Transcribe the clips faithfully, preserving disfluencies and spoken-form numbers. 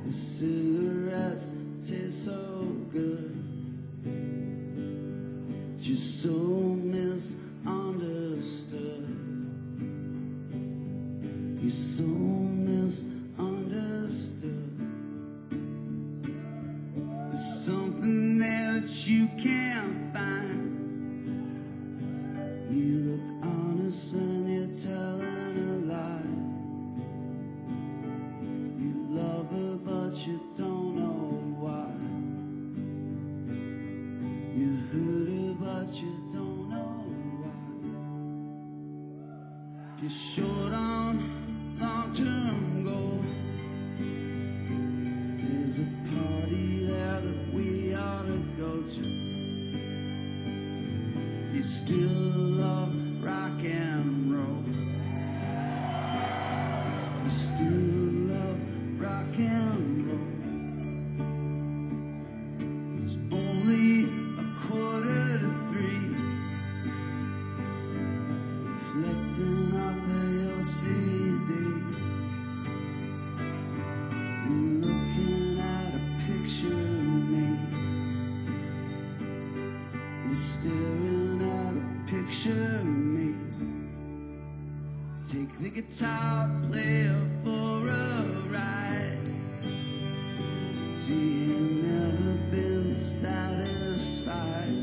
The cigarettes taste so good. Just so misunderstood. You're so misunderstood. There's something there that you can't find. You look honest when you're telling a lie. You love her but you don't know why. You hurt her but you don't know why. If you're short on long-term goals, there's a party there that we ought to go to. You still love rock and roll. You still love rock and roll. It's only a quarter to three. Reflecting off of your C D. You're looking at a picture of me. You're staring at a picture of me. Take the guitar player for a ride. See, you've never been satisfied.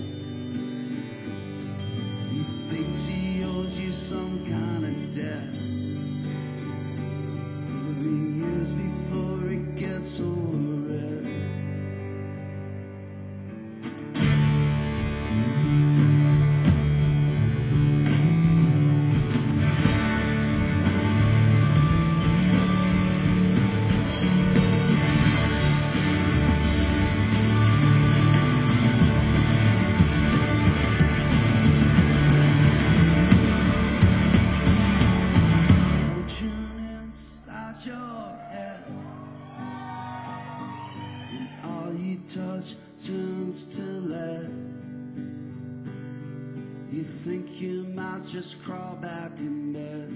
He thinks he owes you some kind of debt. It'll be years before it gets over it. Touch turns to lead. You think you might just crawl back in bed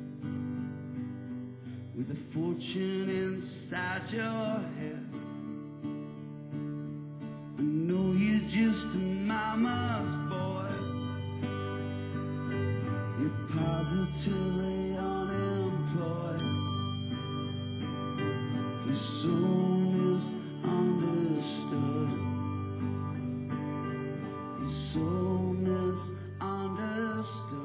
with a fortune inside your head. I know you're just a mama's boy. You're positively unemployed. You're so misunderstood. You're so misunderstood.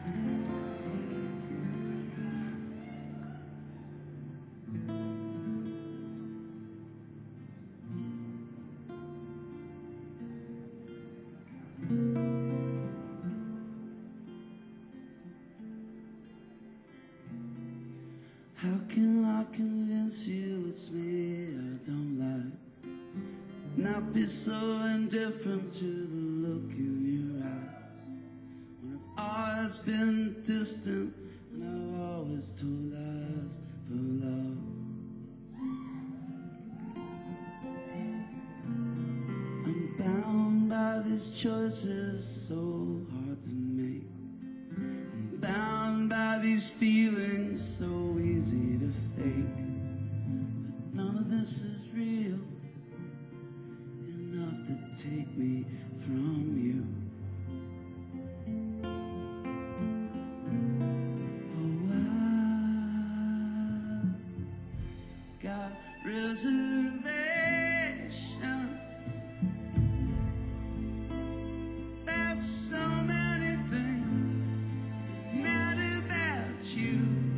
How can I convince you it's me I don't like? Not be so indifferent to the look in your eyes, when I've always been distant and I've always told lies for love. I'm bound by these choices so hard to make. I'm bound by these feelings so easy to fake. But none of this is real enough to take me from you. Oh, I've got reservations. There's so many things not about you.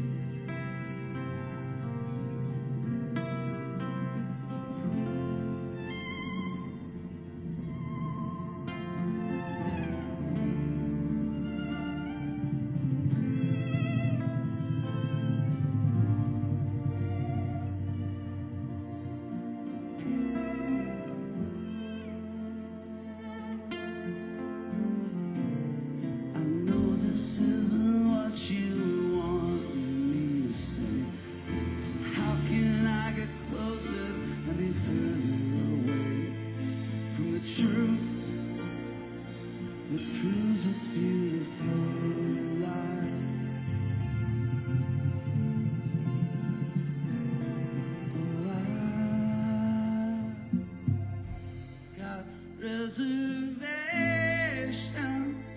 I know this isn't what you want me to say. How can I get closer and be further away from the truth that proves it's beautiful life? Oh, I've got reservations.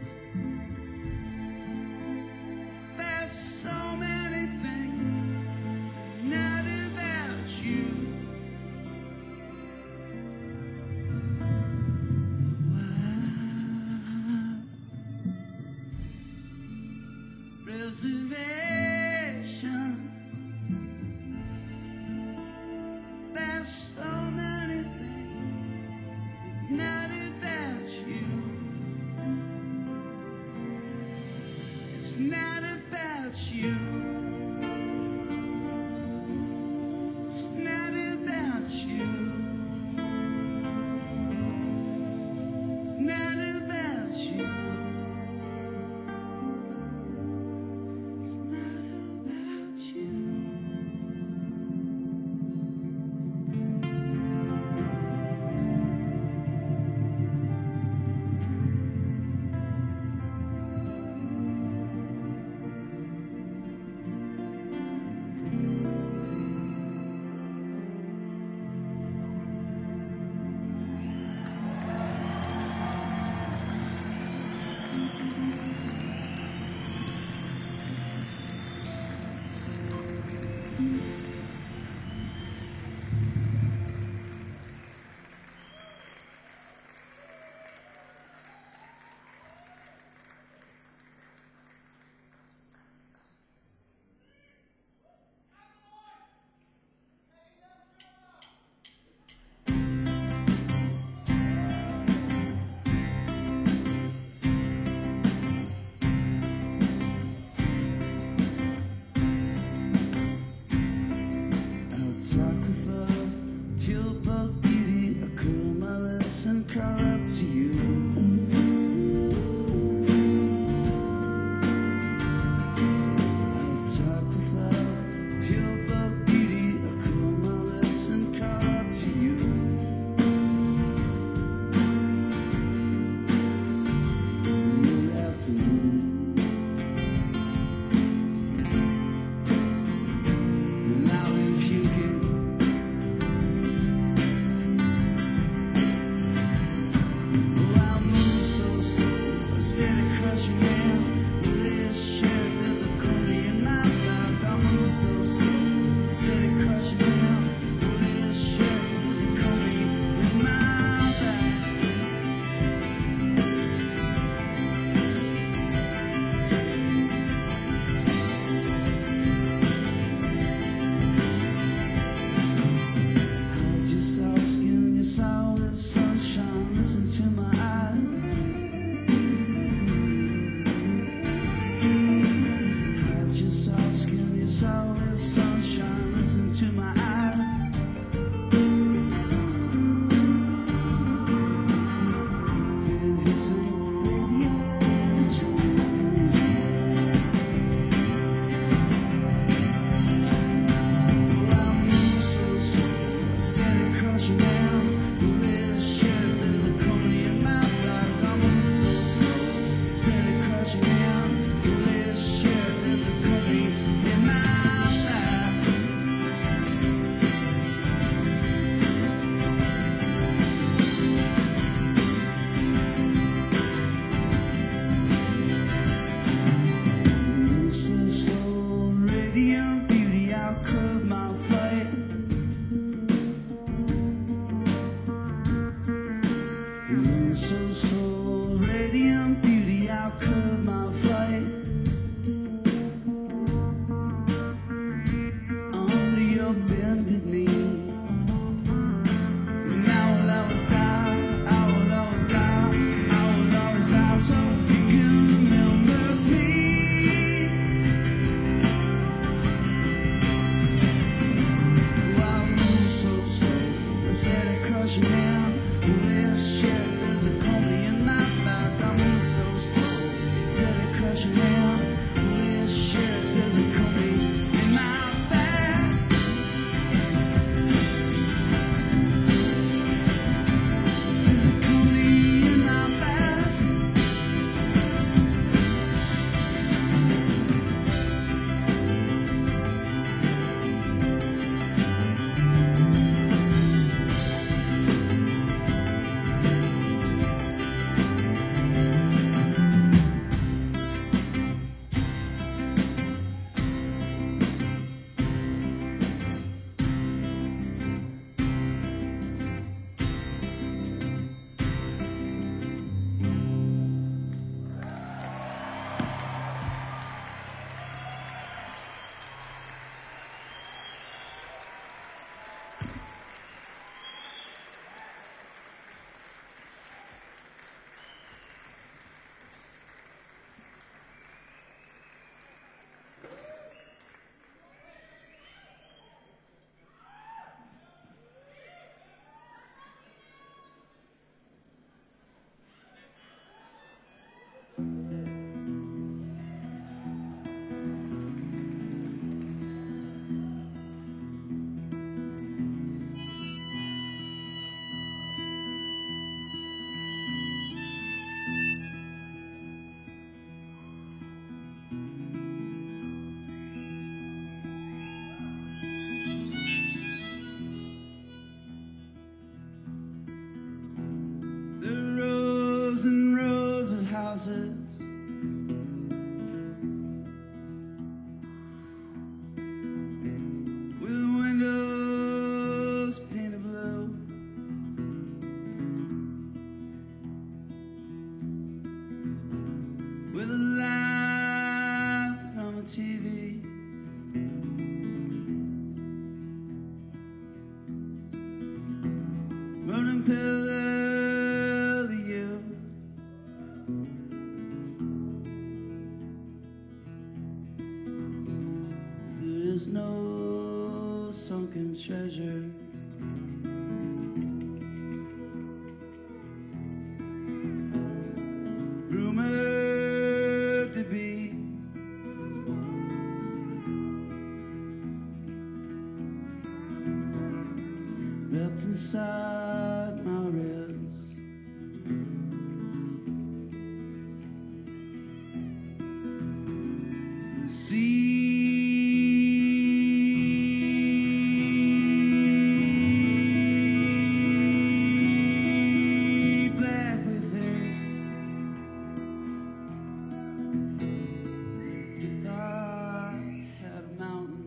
There's so many things not about you. Wow. Reservations. There's so many things not about you. It's not about you. It's not about you. It's not about you. It's not about you. I'll talk with her, pure bug beauty. I curl my lips and crawl up to you. I'll talk with her, pure bug beauty. I curl my lips and crawl up to you. Good afternoon. And now I'm puking. Oh, I'll move so slow, steady crushing down. Will this shirt there's a curly in my blood? I'll move so slow, steady crushing down. Will this shirt there's a curly in my blood? with a laugh from a T V. Running parallel to you. There is no sunken treasure. Rumored to be wrapped inside my ribs. See black within. If I had a mountain,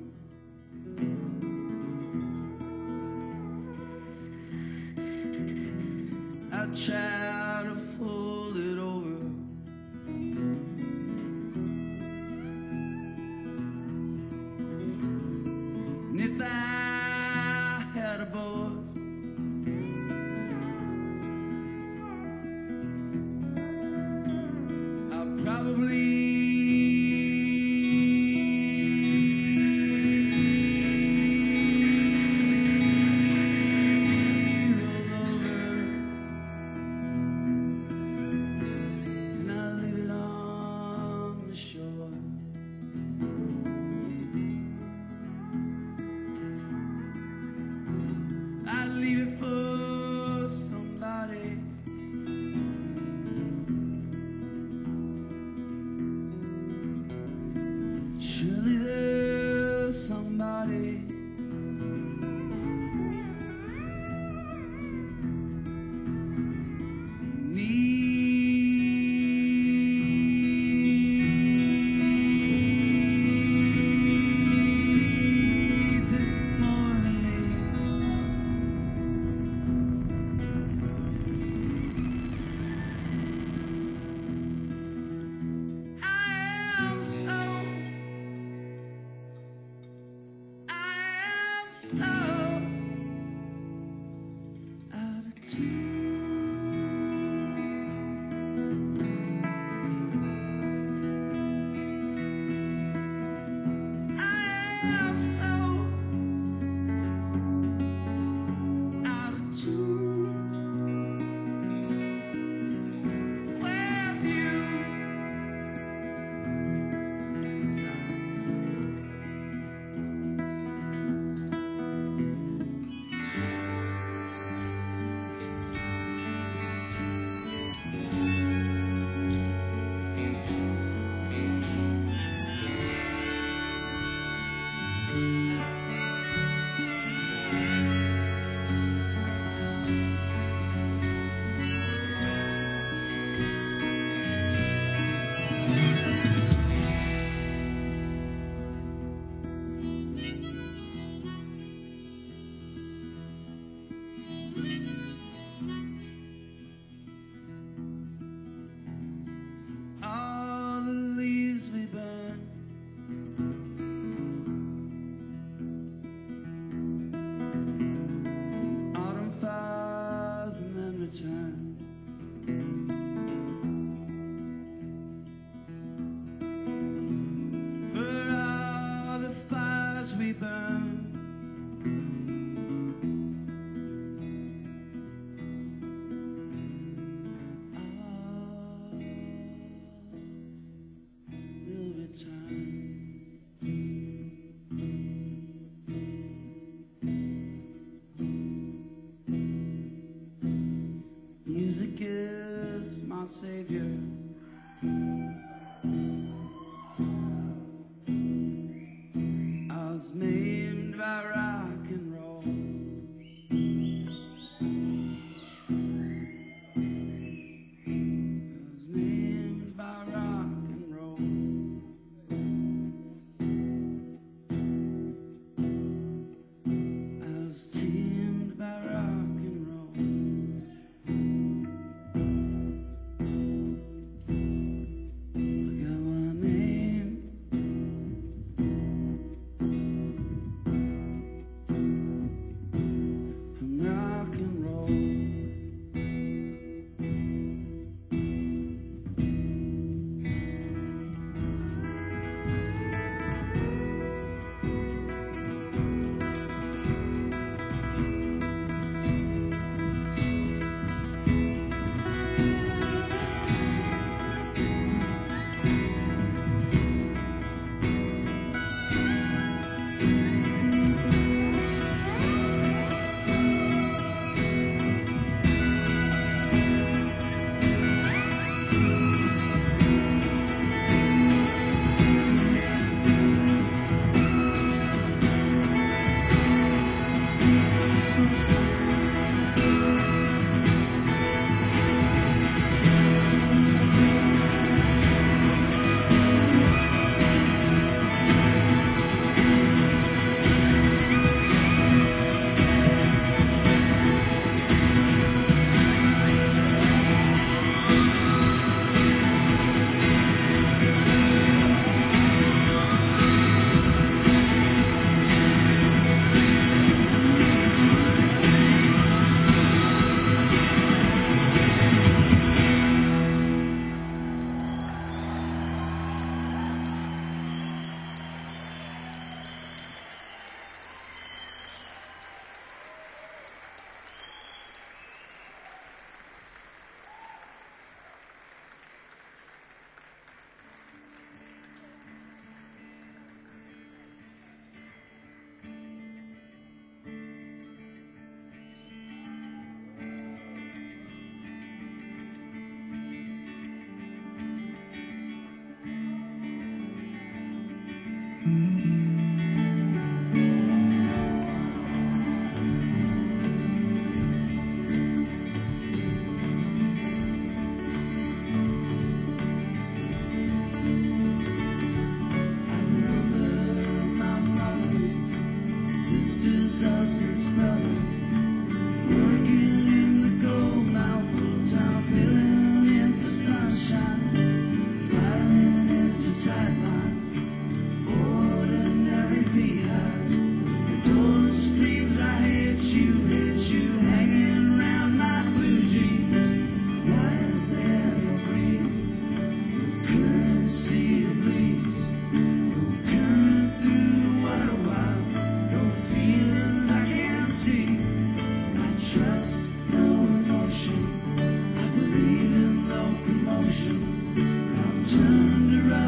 I'd try to fold it over.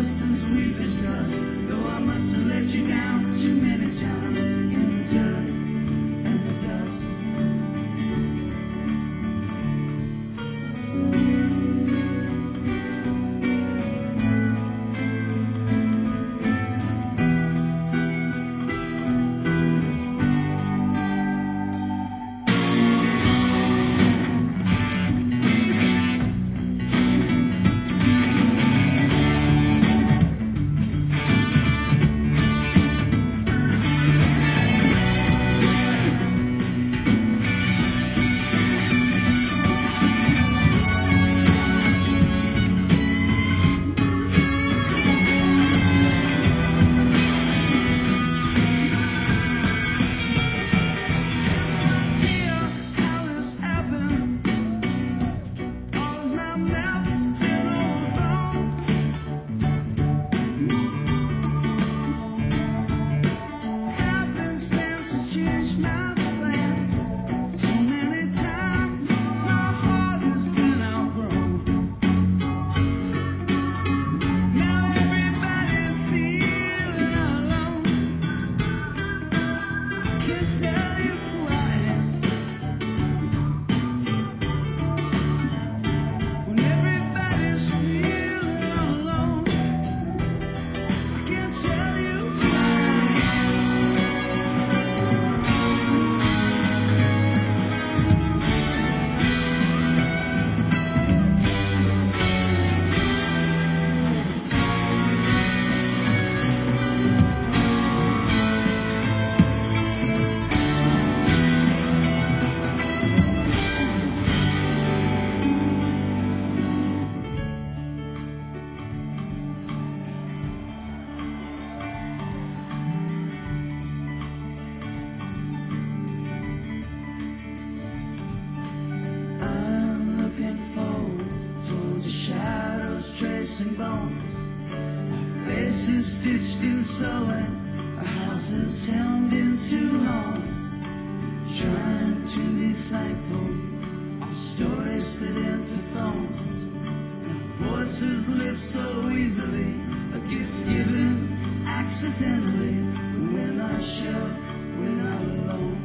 trust as we discussed. Though I must have let you down too many times in the dirt and the dust. Tracing bones, our faces stitched in sewing, our houses hemmed into homes. Trying to be thankful, our stories fit into phones. Our voices live so easily, a gift given accidentally. We're not sure, we're not alone.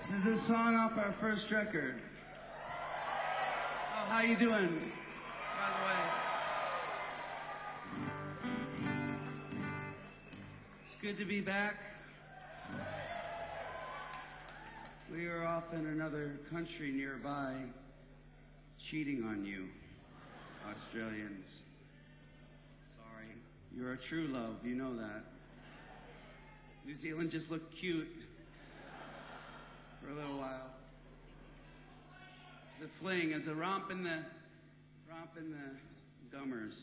This is a song off our first record. Oh, how you doing, by the way? It's good to be back. We are off in another country nearby, cheating on you, Australians. Sorry. You're a true love, you know that. New Zealand just looked cute for a little while. It's a fling, as a romp in the, romp in the gummers.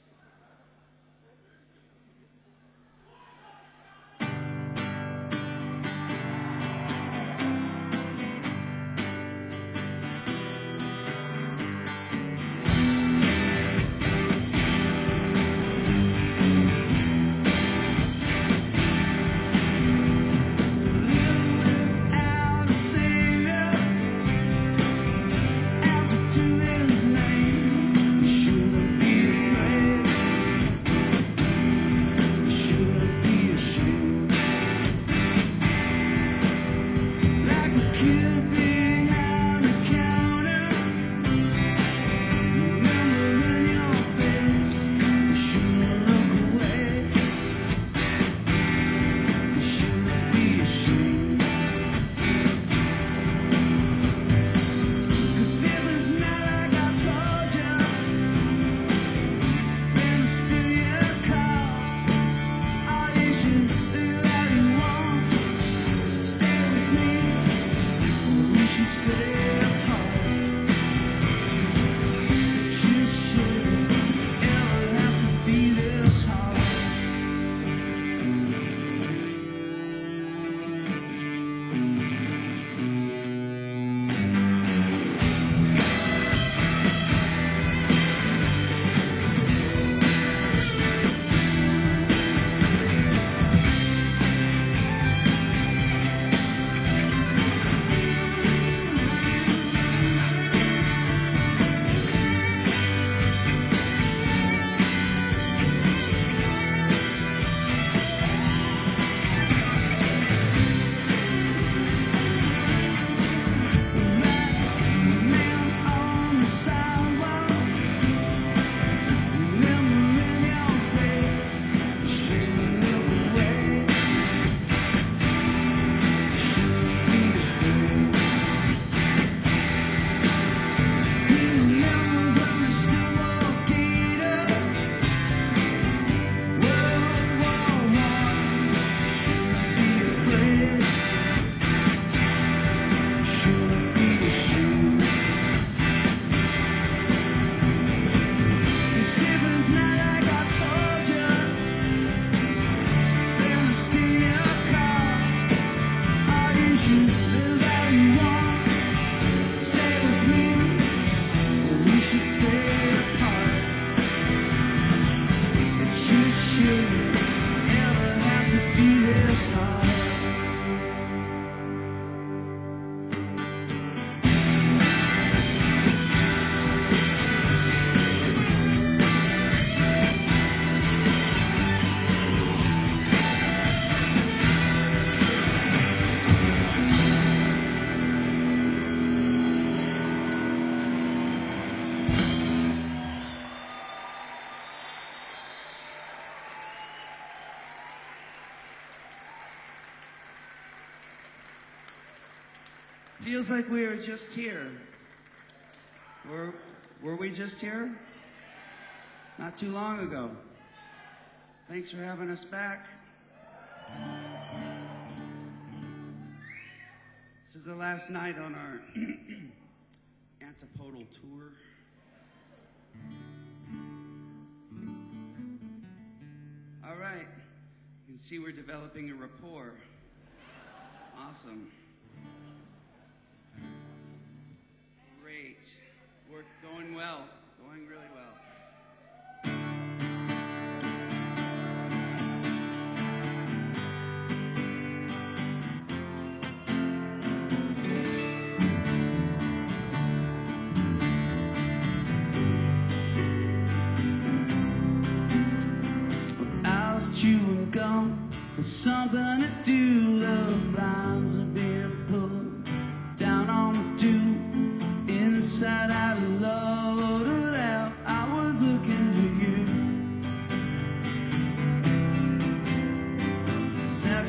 Feels like we were just here. Were, were we just here? Not too long ago. Thanks for having us back. This is the last night on our Antipodal tour. All right. You can see we're developing a rapport. Awesome. Great. We're going well. Going really well. I was chewing gum for something to do. Love lines are being pulled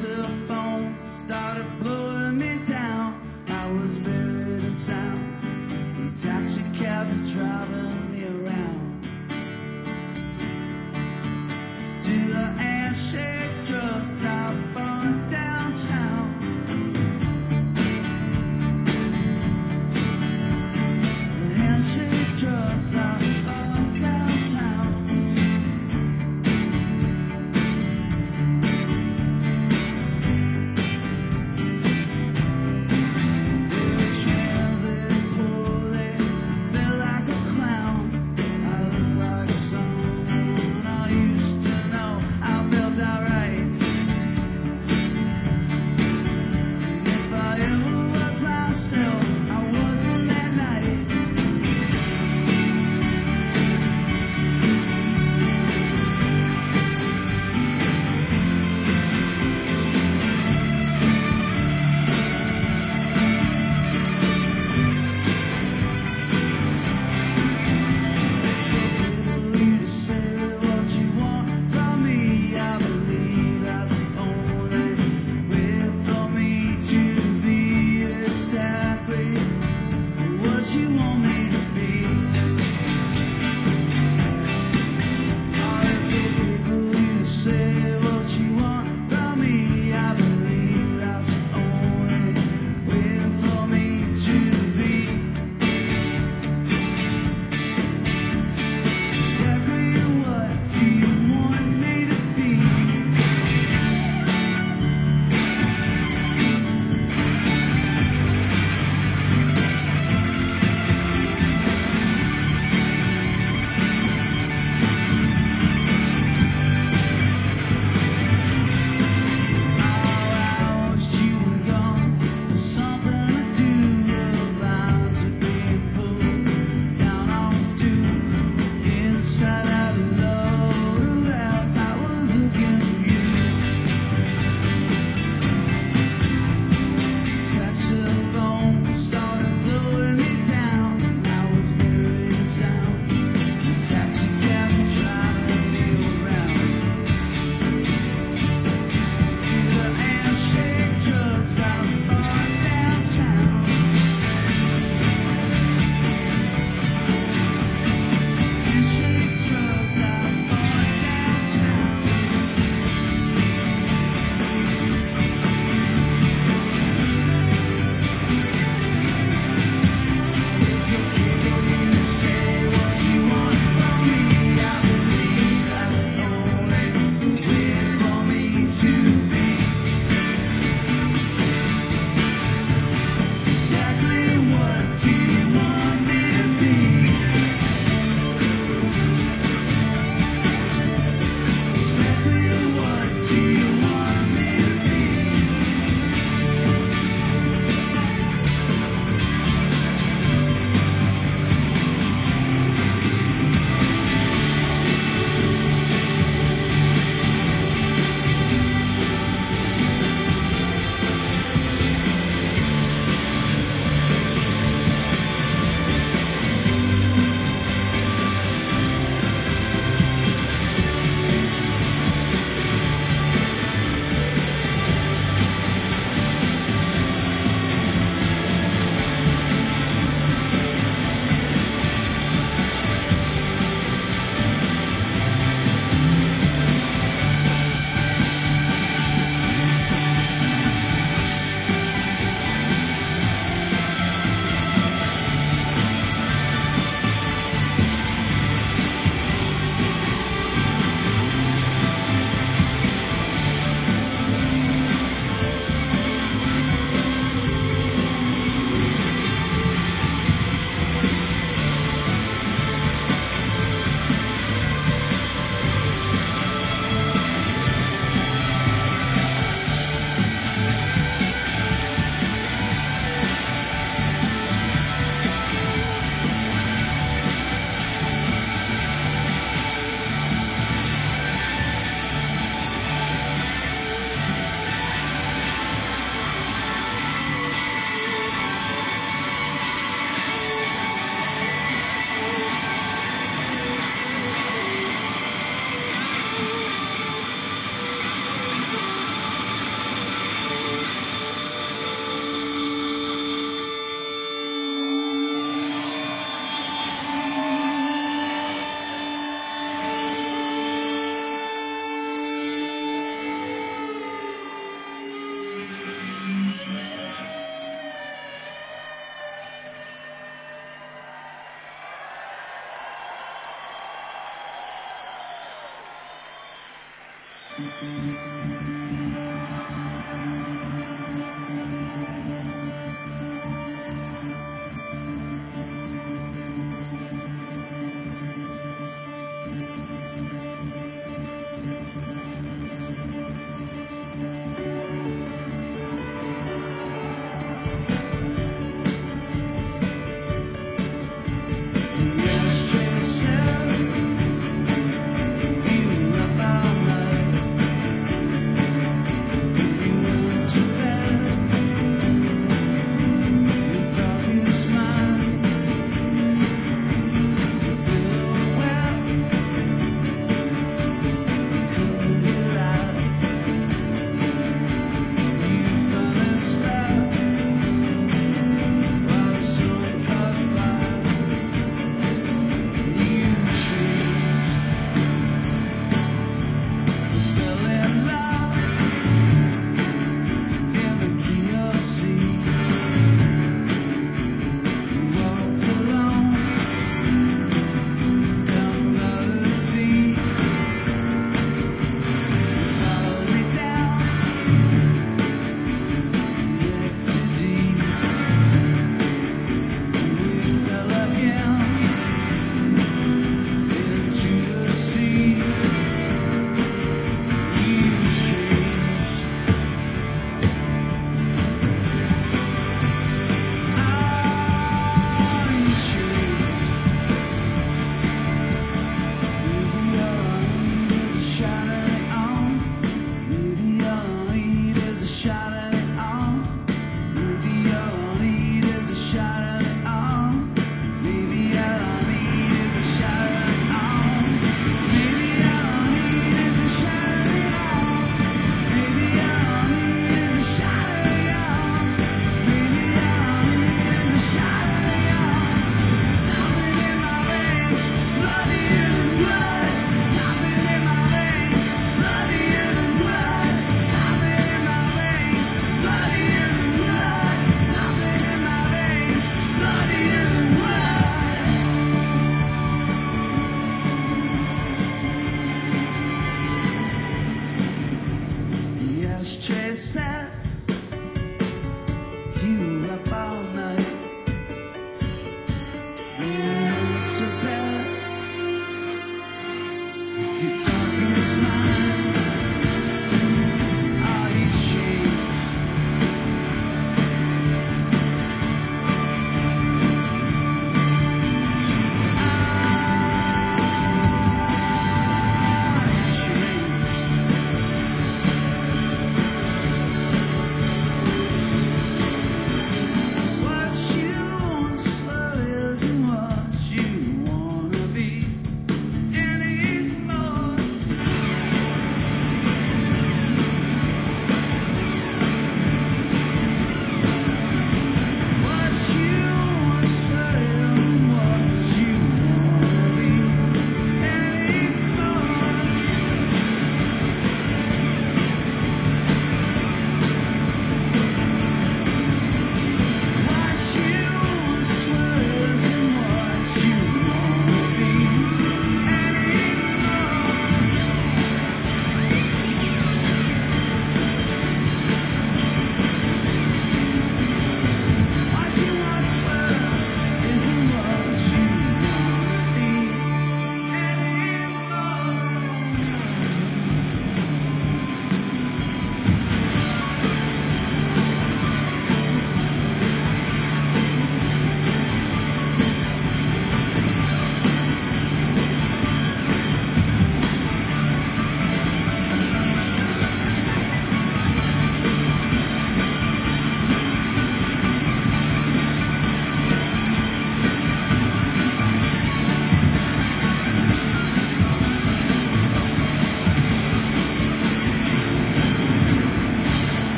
cell phone started blowing me down. I was buried in sound. The taxi cabs are driving me around. Do the handshake drugs out on downtown. The handshake drugs out on downtown.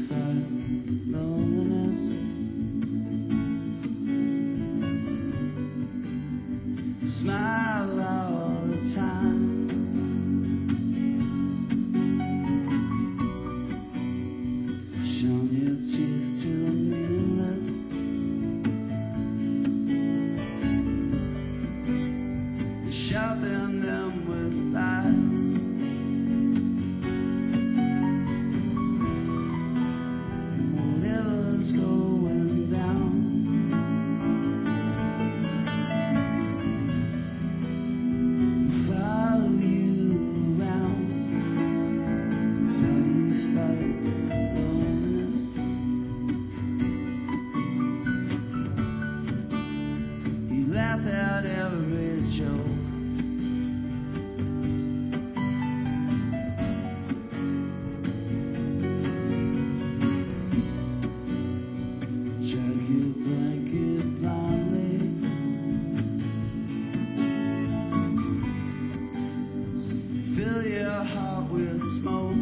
fight loneliness. Smile all the time. Shown your teeth to a meaningless. Shoving them with lies. Whatever's going down. Follow you around. That's how you fight loneliness. You laugh at every joke. Drag your blanket blindly. Fill your heart with smoke.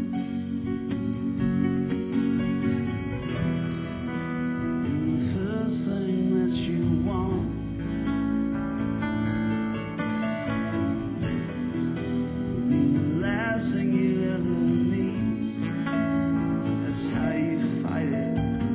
And the first thing that you want will be the last thing you ever need. That's how you fight it.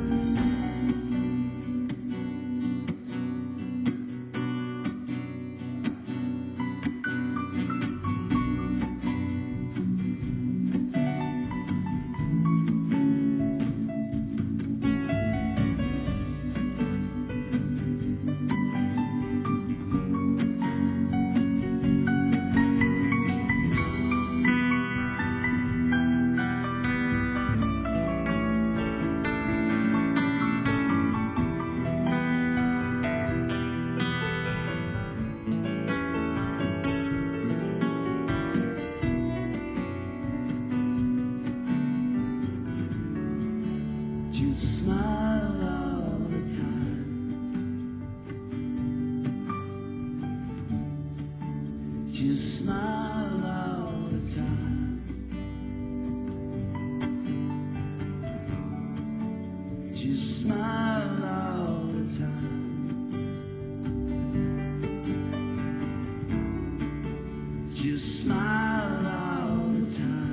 Just smile all the time. Just smile all the time. Just smile all the time. Just smile all the time.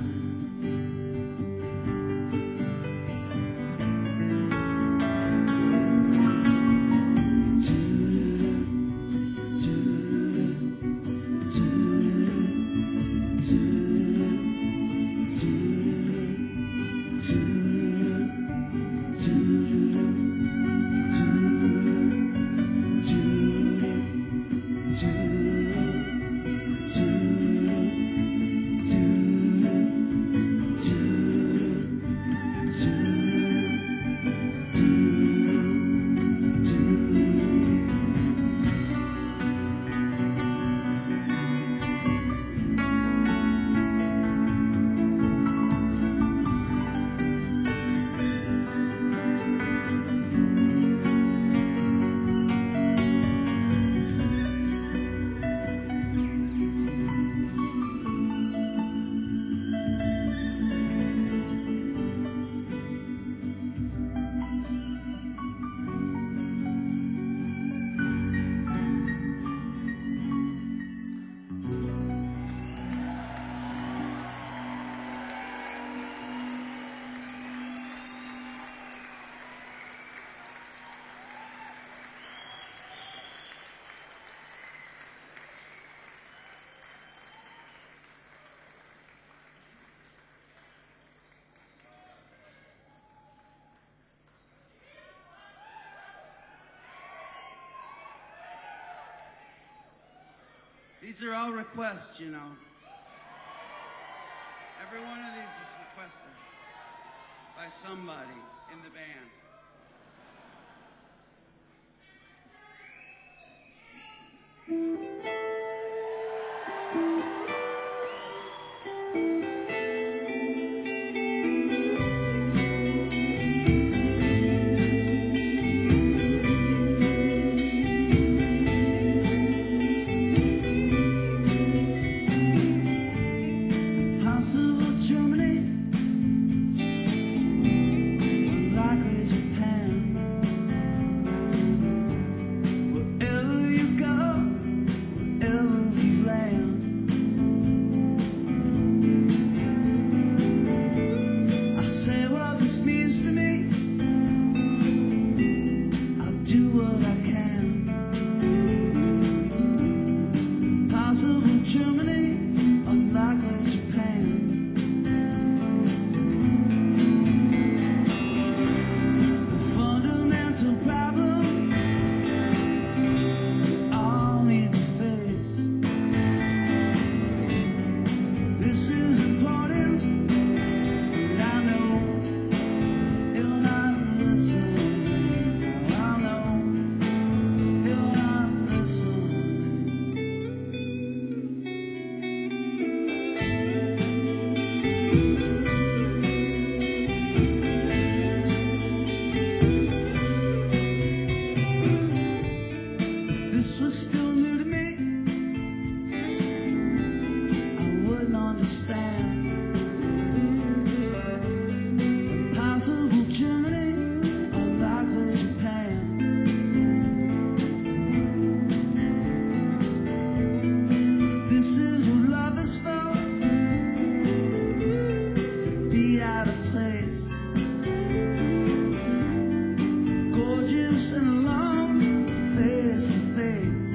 These are all requests, you know. Every one of these is requested by somebody in the band. Possible Germany. this means to me. I'll do what I can. Possible Germany, unlikely Japan. The fundamental problem we all need to face. This is important, and I know you're not listening. I know you're not listening. If this was still new to me, I wouldn't understand. Impossible Germany, unlikely Japan. This is what love is for, to be out of place. Gorgeous and alone, face to face.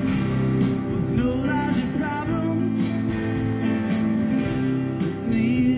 With no logic problems, with me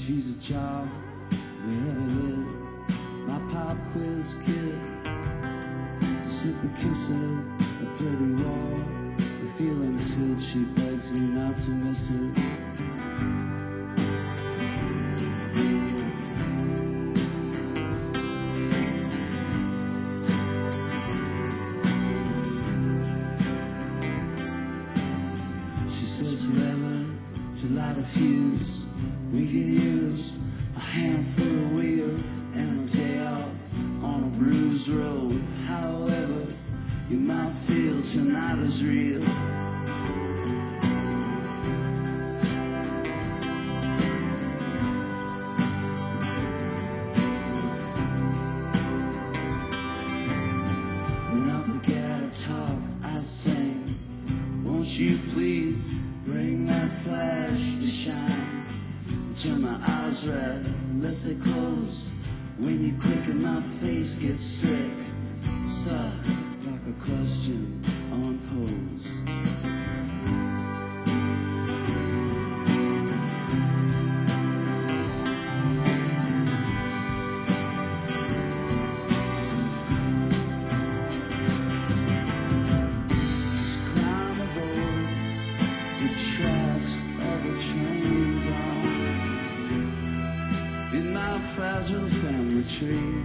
She's a job, really, my pop quiz kid. Slip a kiss her, a pretty wall. The feeling's hid, she begs me not to miss her. She says forever to light a fuse. We can use a handful of wheel and a day off on a bruised road. However, you might feel tonight is real. When I forget how to talk, I sing. Won't you please bring that flash to shine? Turn my eyes red, unless they close. When you click and my face gets sick. Stuck like a question unposed. Just climb aboard the tracks of the trains on in my fragile family tree.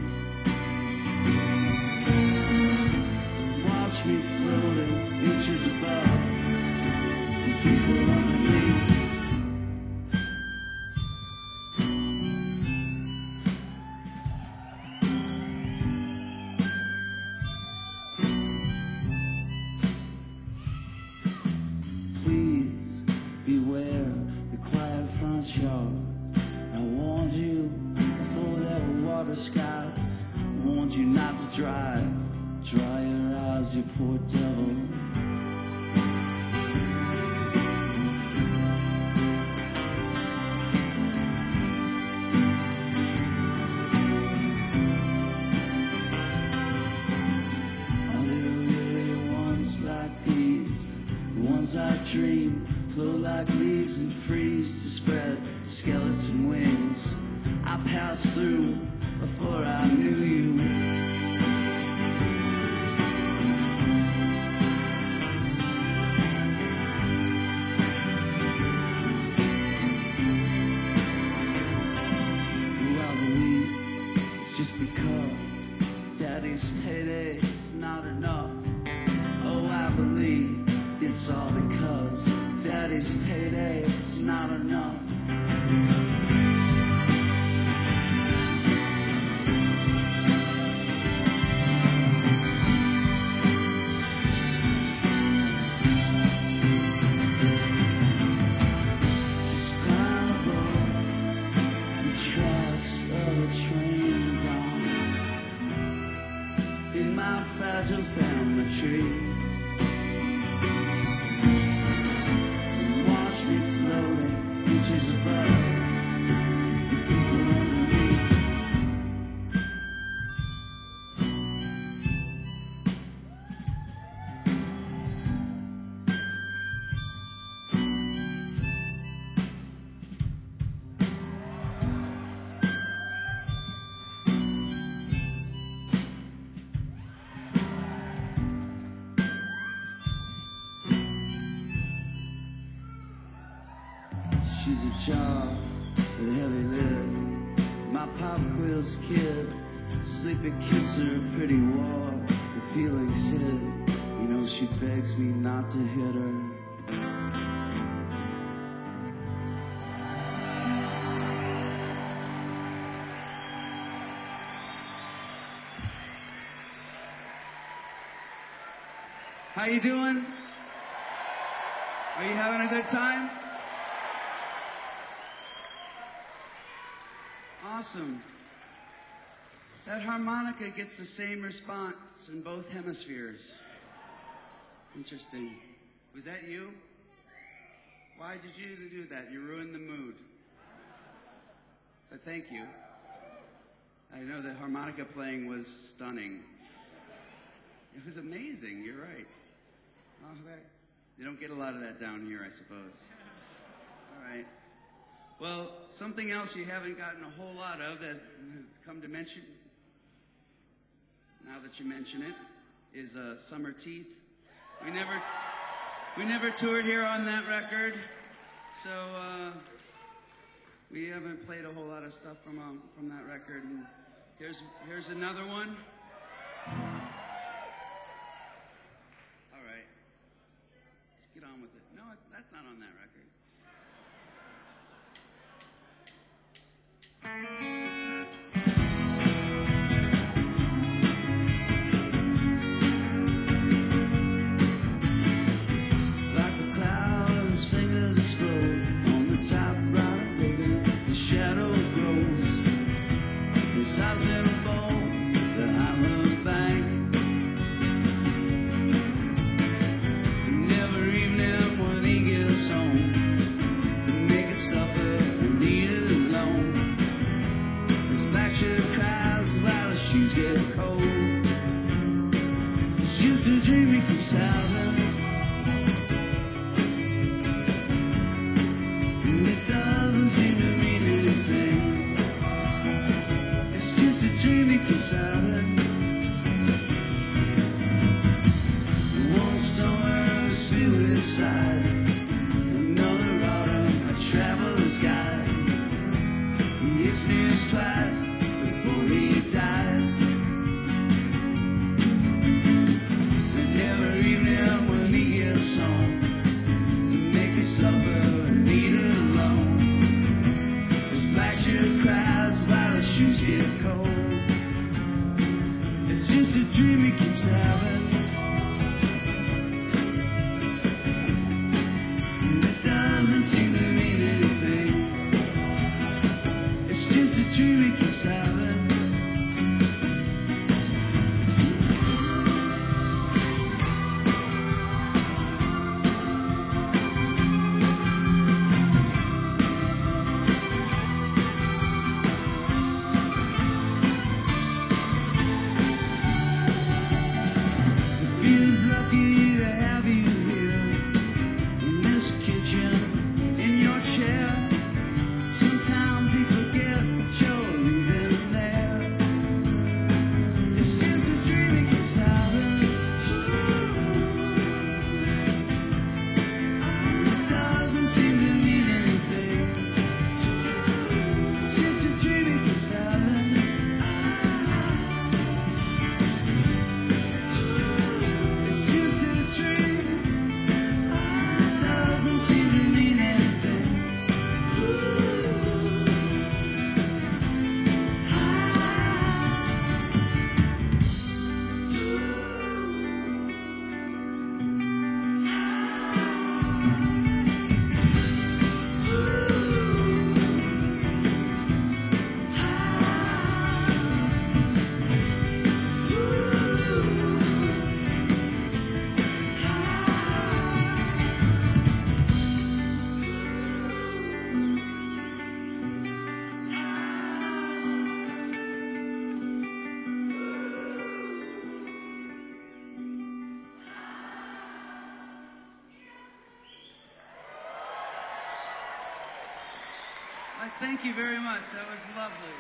Watch me floating inches above the people underneath. Please beware the quiet front yard. I warned you before there were water skies. I warned you not to drive. Dry your eyes, you poor devil. Are there really ones like these? The ones I dream flow like leaves and freeze to spread skeleton wings. I passed through before I knew you. Just because daddy's payday is not enough. Oh, I believe it's all because daddy's payday is not enough. Just climb aboard the tracks of a train in my fragile family tree. And watch me floating inches above the people underneath. She's a job with a heavy lid. My pop quiz kid, sleepy kisser, pretty wall. The feelings hid. You know she begs me not to hit her. How you doing? Are you having a good time? Awesome. That harmonica gets the same response in both hemispheres. Interesting. Was that you? Why did you do that? You ruined the mood. But thank you. I know that harmonica playing was stunning. It was amazing, you're right. Oh, that, you don't get a lot of that down here, I suppose. All right. Well, something else you haven't gotten a whole lot of that's come to mention, now that you mention it, is uh, Summer Teeth. We never, we never toured here on that record, so uh, we haven't played a whole lot of stuff from um, from that record. And here's here's another one. All right, let's get on with it. No, it's, that's not on that record. Like a cloud, his fingers explode on the top right, baby. The shadow grows. His house in a bowl behind the bank. Never evening when he gets home to make a supper and eat it alone. Black shirt cries while his shoes get cold. It's just a dream he keeps having, and it doesn't seem to mean anything. It's just a dream he keeps having. One summer, suicide. Another autumn, a traveler's guide. He sneezed twice before he died. And every evening when he gets home to make a supper and eat it alone, his black shirt cries while his shoes get cold. It's just a dream he keeps having, and it doesn't seem to mean anything. It's just a dream he keeps having. He feels lucky to have you here in this kitchen, in your chair. Sometimes he forgets that you're even there. It's just a dream he keeps having. It doesn't seem to mean anything. It's just a dream he keeps having. It's just a dream. It doesn't seem to mean anything. I thank you very much. That was lovely.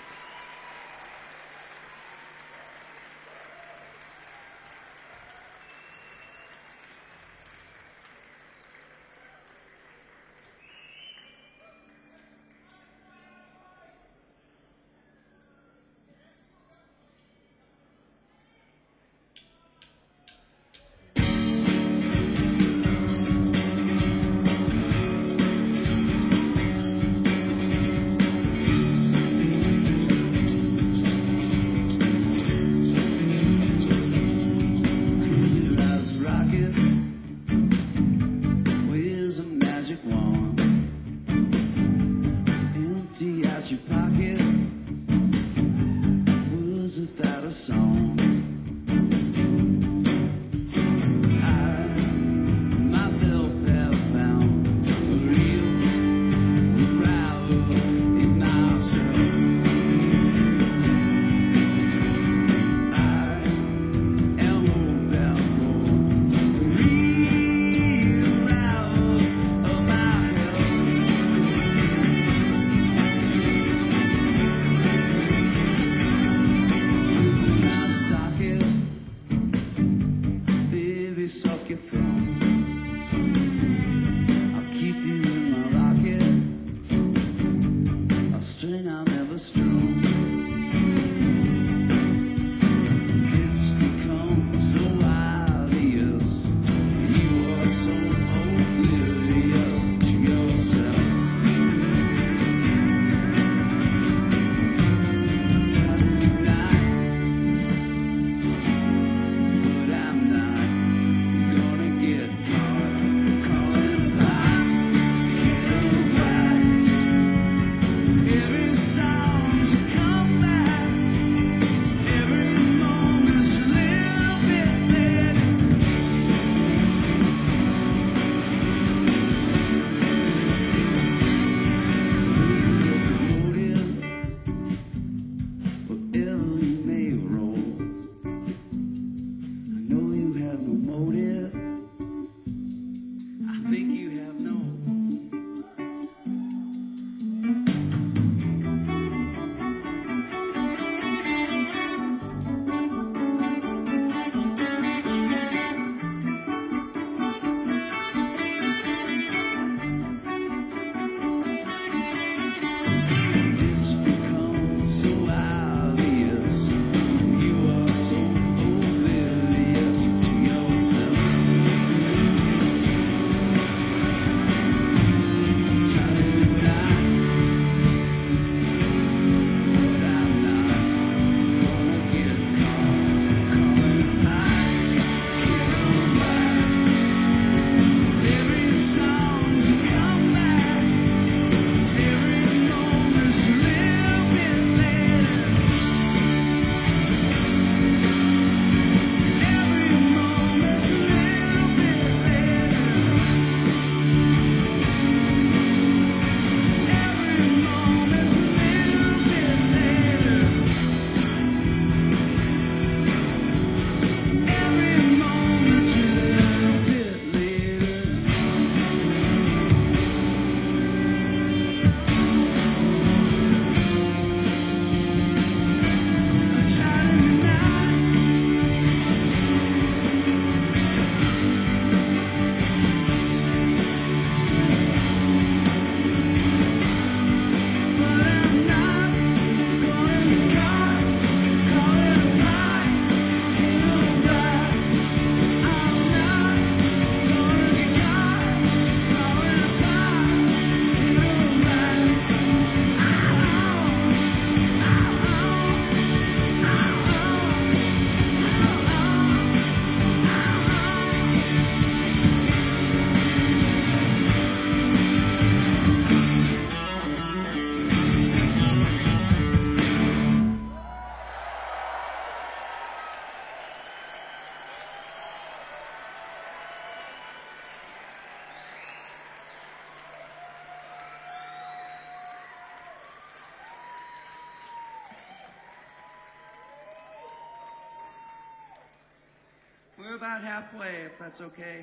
about halfway, if that's okay.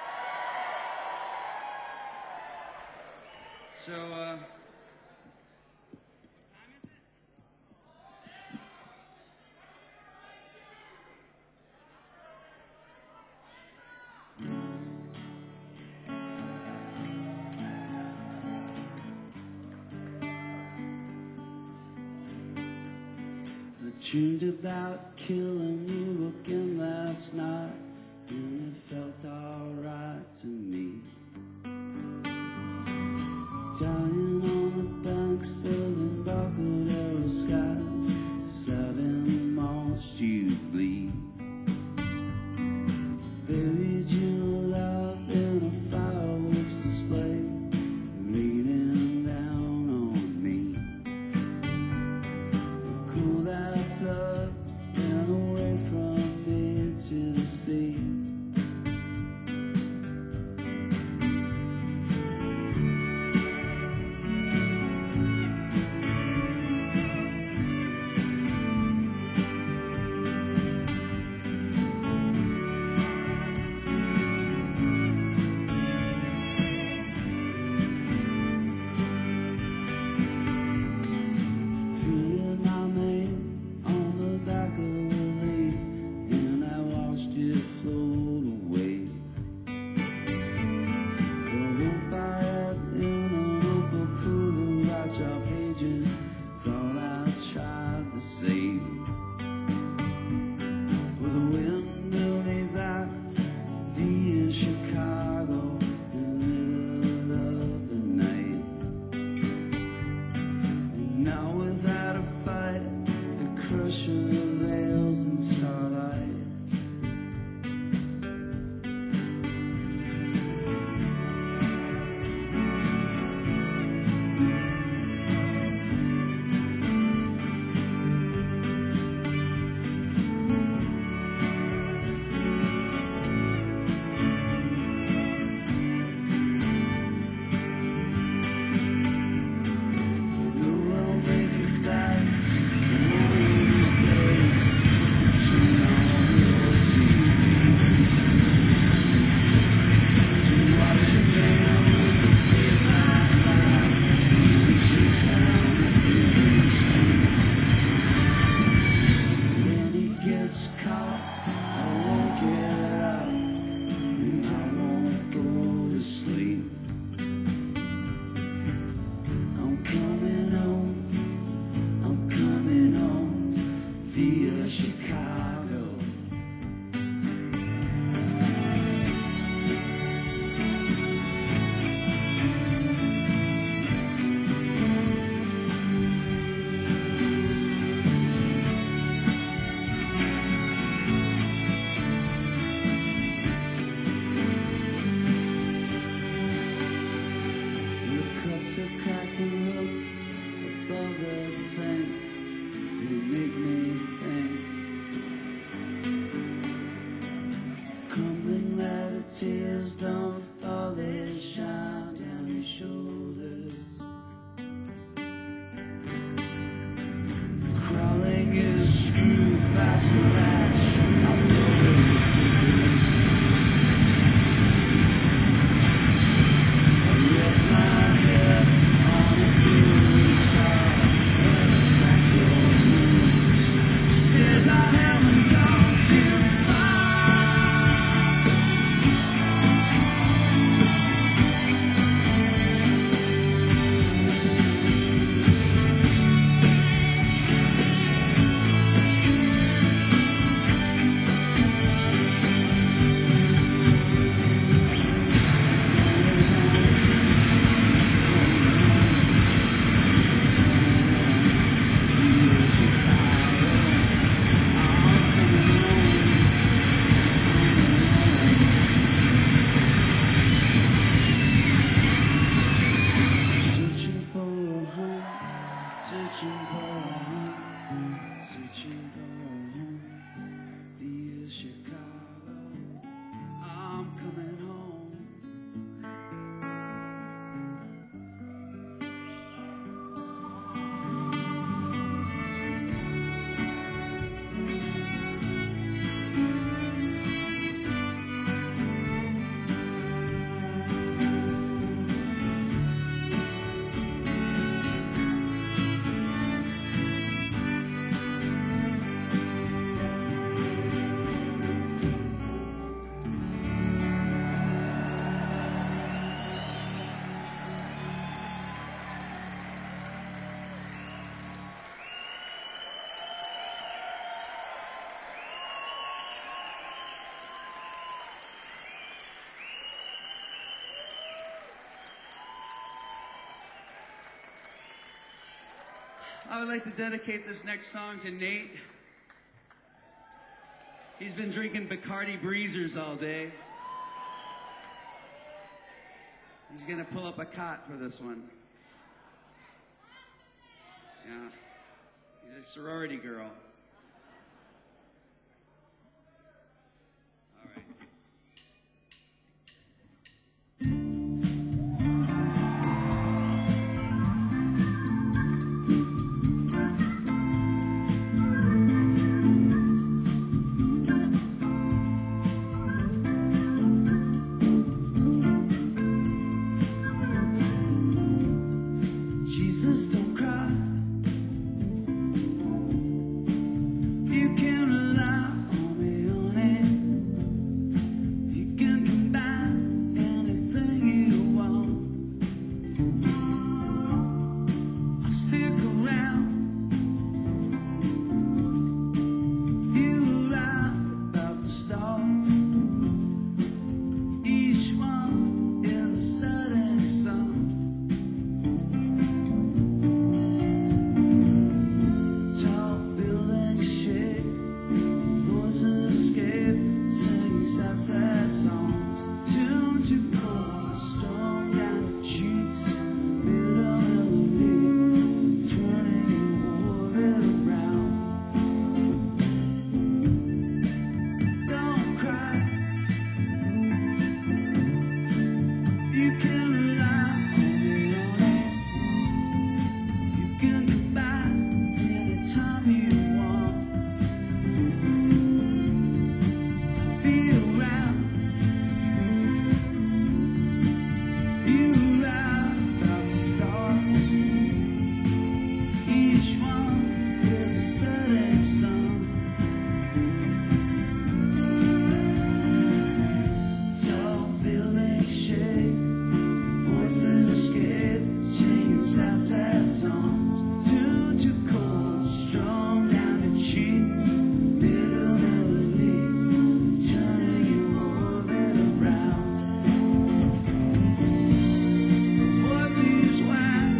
So, uh... dreamed about killing you again last night, and it felt alright to me. Dying on the banks of the Embarcadero skies, sudden most you bleed. Buried your love in a fireworks display, raining down on me. Cool that blood ran away from me to the sea. I would like to dedicate this next song to Nate. He's been drinking Bacardi Breezers all day. He's gonna pull up a cot for this one. Yeah, he's a sorority girl. All right. Jesus, don't cry. You can rely on me, on it. You can combine anything you want. I'll stick around. You write about the stars. Each one is a setting sun. Sad songs, tuned to cold, strong and cheeks, bitter melodies, turning your orbit around. Don't cry. You can rely on me, on it. You can come back anytime you want. Be around. You write about the stars. Each one is a setting sun. Tall buildings shake, voices escape, singing sad, sad songs. Tuned to cold, strong down the cheeks, bitter melodies, turning your orbit around. Voices wide,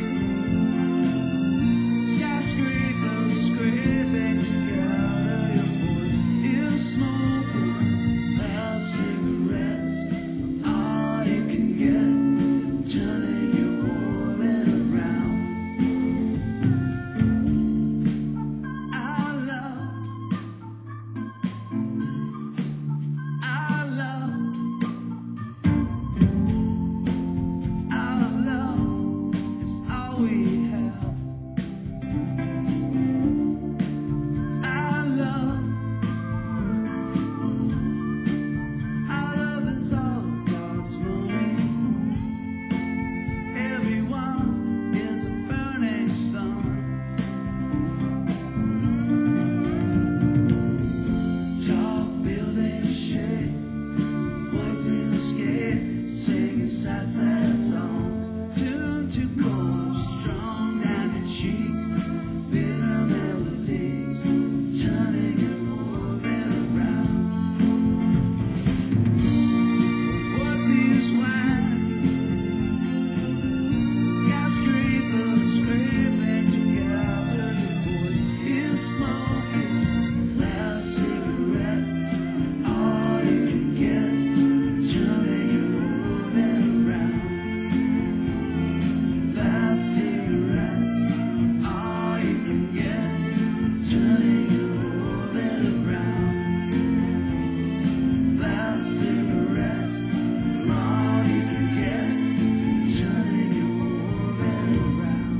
skyscrapers scraping together. Your voice is smoking, loud cigarettes, all you can get, turning your orbit around. Our love, our love, our love is all we have. Our love, our love is all God's money. Everyone is a burning sun. Tall buildings shake, voices escape, singing sad, sad songs. Tuned to cold, strong down your cheeks, bitter melodies, turning your orbit around. Voices wide, skyscrapers scraping together. Your voice is smoking, loud cigarettes, all you can get, turning your orbit around. Loud cigarettes, all you can get, turning your orbit around. Loud cigarettes, all you can get, turning your orbit around.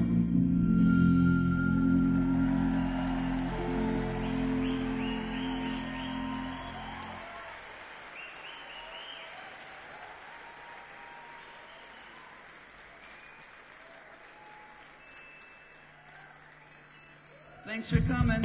Thanks for coming.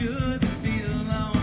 good to be alone.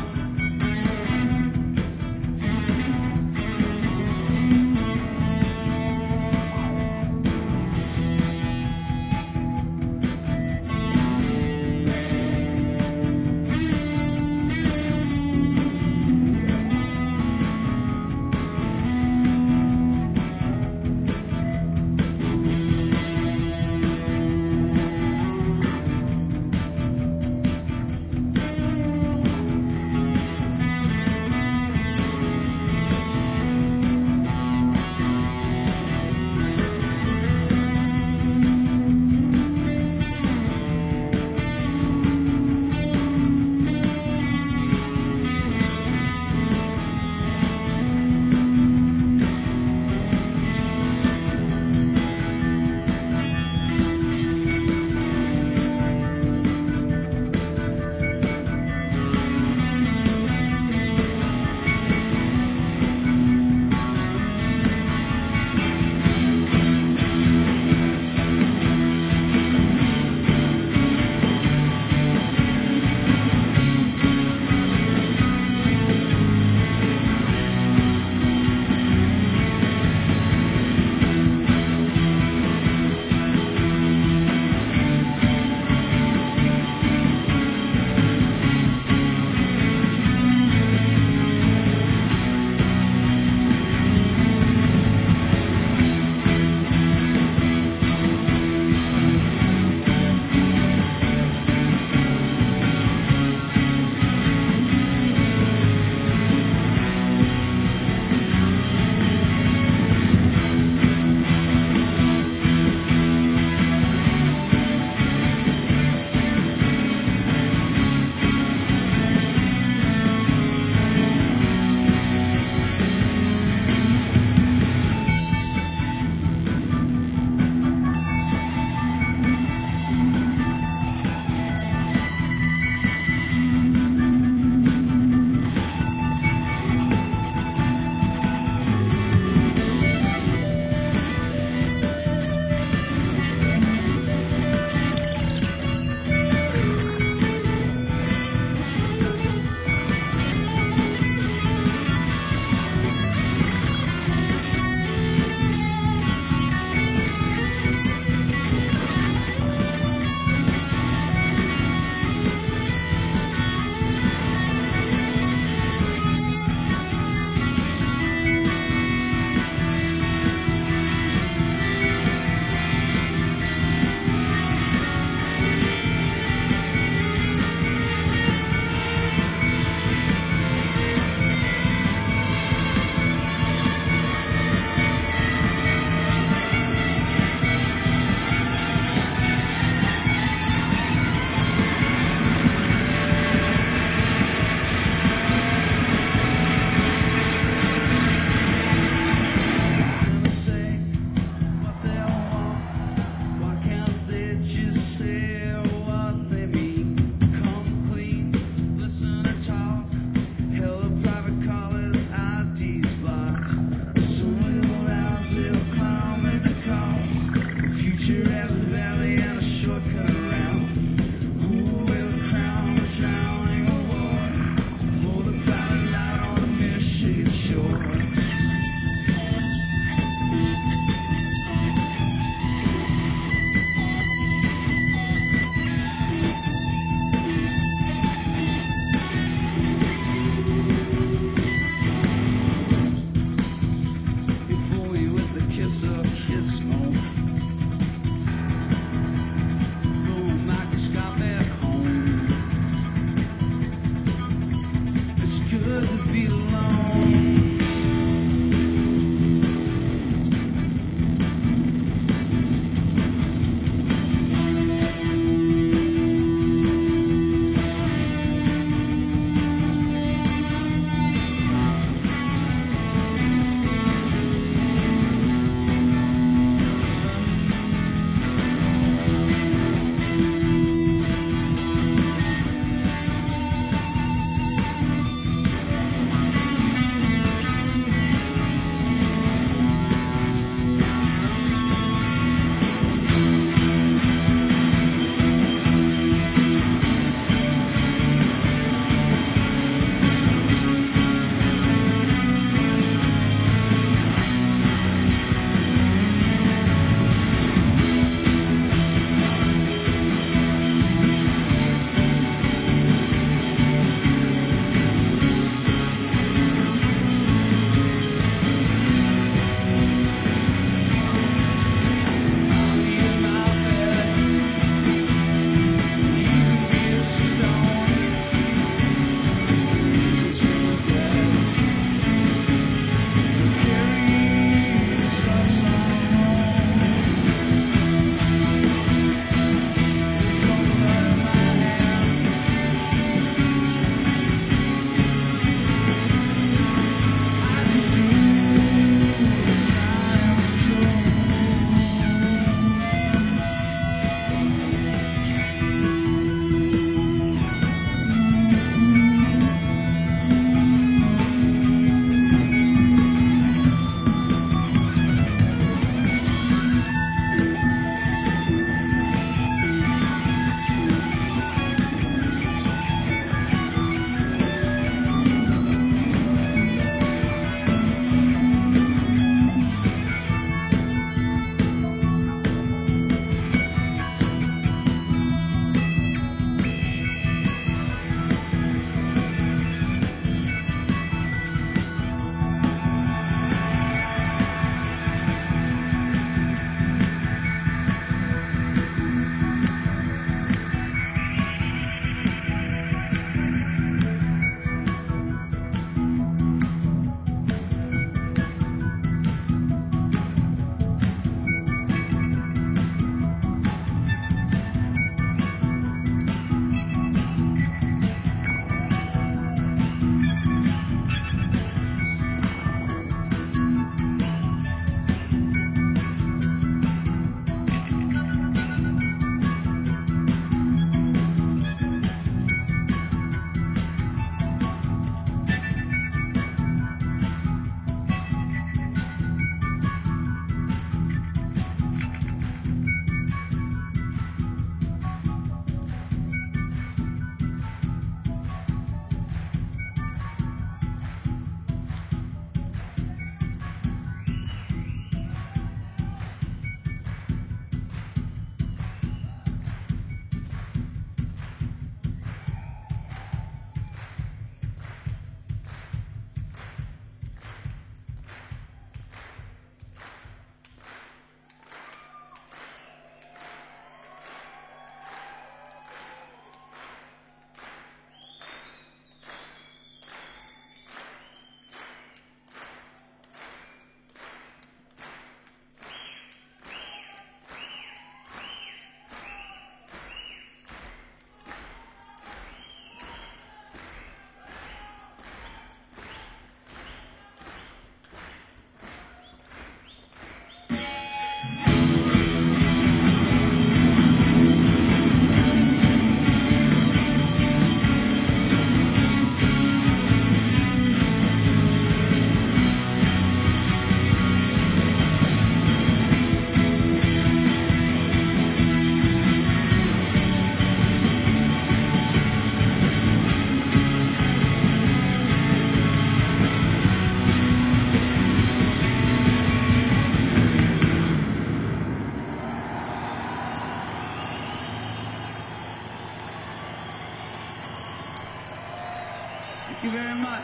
Thank you very much.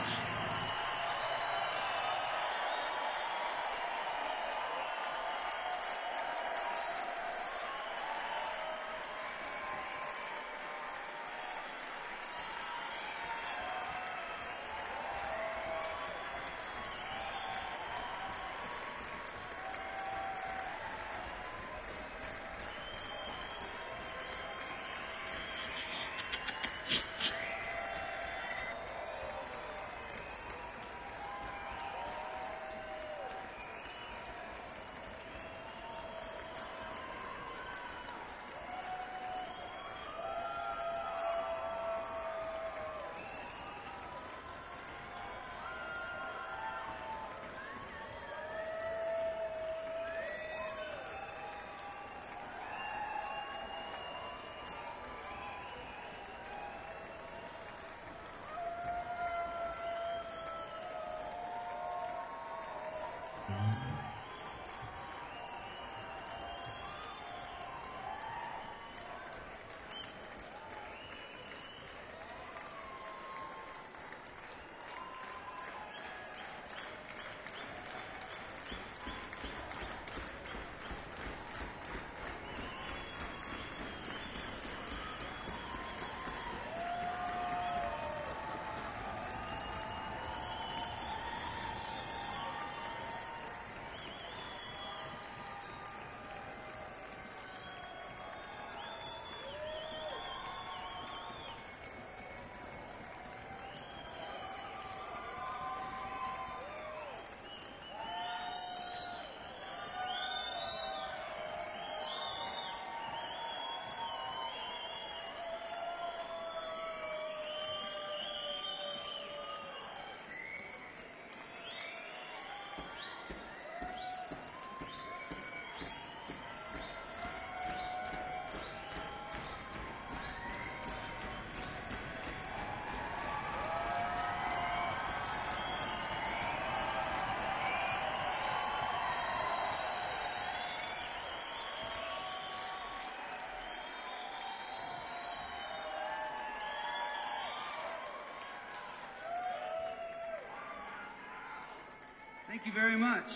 Thank you very much.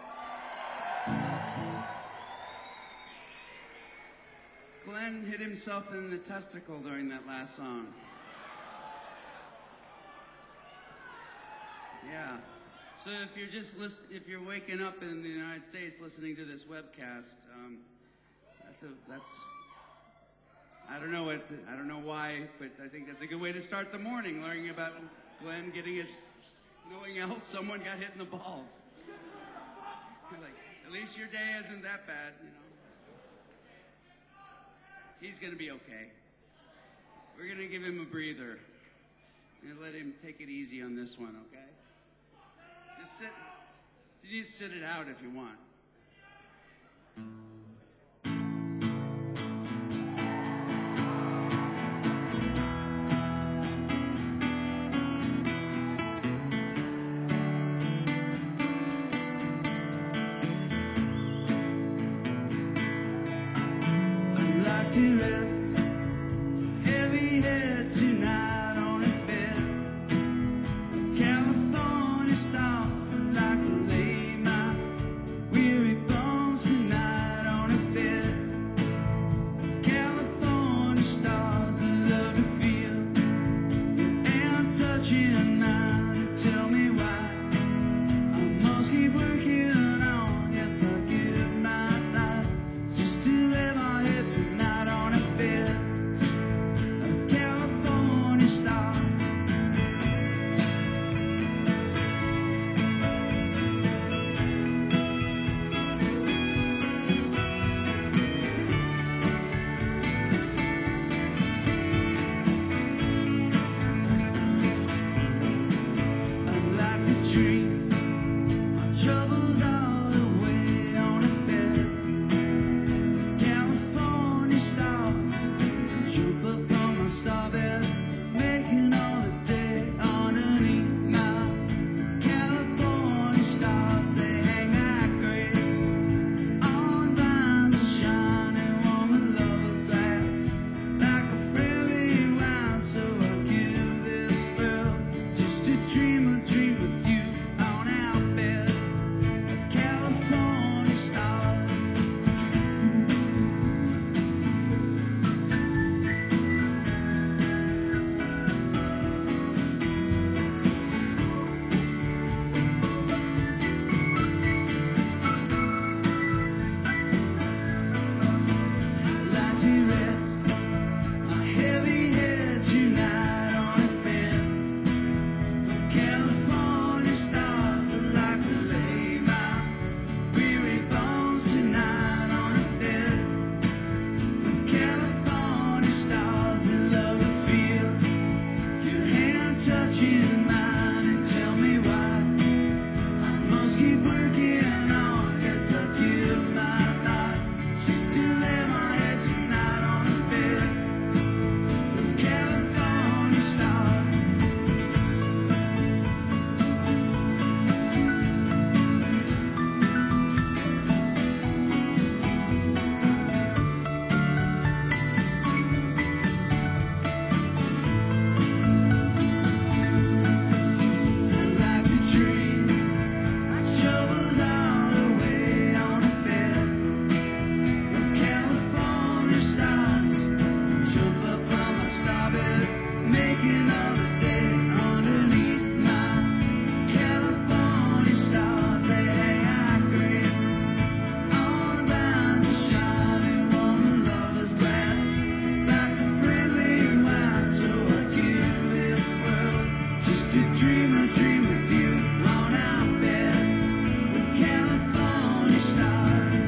Glenn hit himself in the testicle during that last song. Yeah. So if you're just listen, if you're waking up in the United States listening to this webcast, um, that's a that's I don't know what I don't know why, but I think that's a good way to start the morning, learning about Glenn getting his. Knowing else, someone got hit in the balls. Like, at least your day isn't that bad, you know. He's gonna be okay. We're gonna give him a breather and let him take it easy on this one, okay? Just sit. You need to sit it out if you want. To rest, heavy head tonight on a bed. California stars like to lay my weary bones tonight on making all the day underneath my California stars. They hang out grace on the bounds of shining woman lovers glass. Like a friendly wine, so I give this world just to dream a dream with you on our bed with California stars.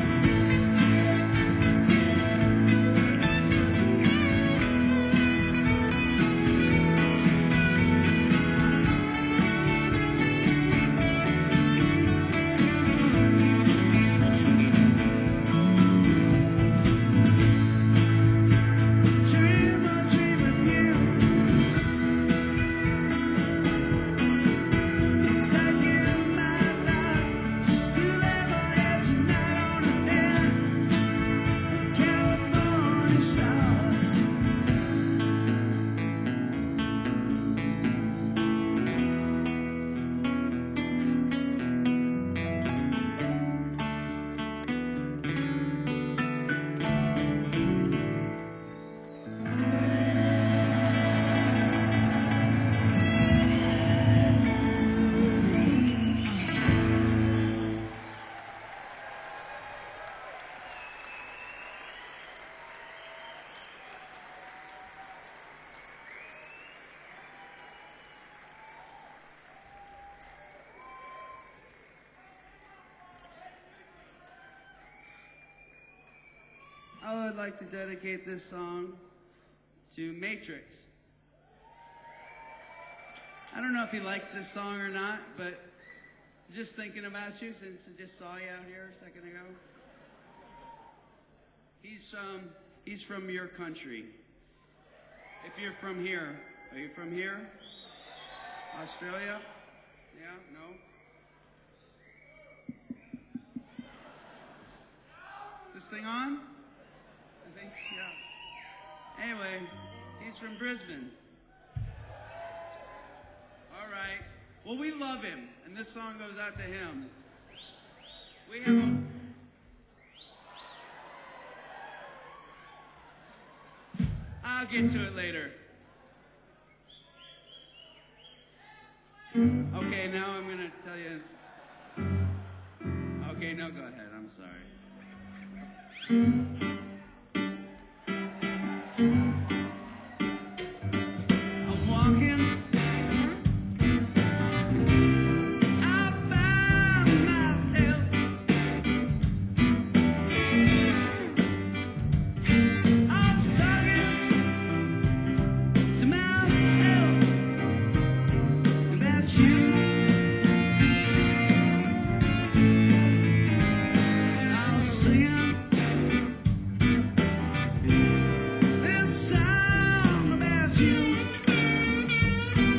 Dream a dream with you. The second of my life, just to live on edge and night on a bed. California stars. I would like to dedicate this song to Matrix. I don't know if he likes this song or not, but just thinking about you since I just saw you out here a second ago. He's um he's from your country. If you're from here, are you from here? Australia? Yeah, no? Is this thing on? I think so, yeah. Anyway, he's from Brisbane. All right. Well, we love him, and this song goes out to him. We have a... I'll get to it later. Okay, now I'm going to tell you... Okay, no, go ahead. I'm sorry. I'm walking. I found myself. I was talking to myself about you. I was singing this song about you.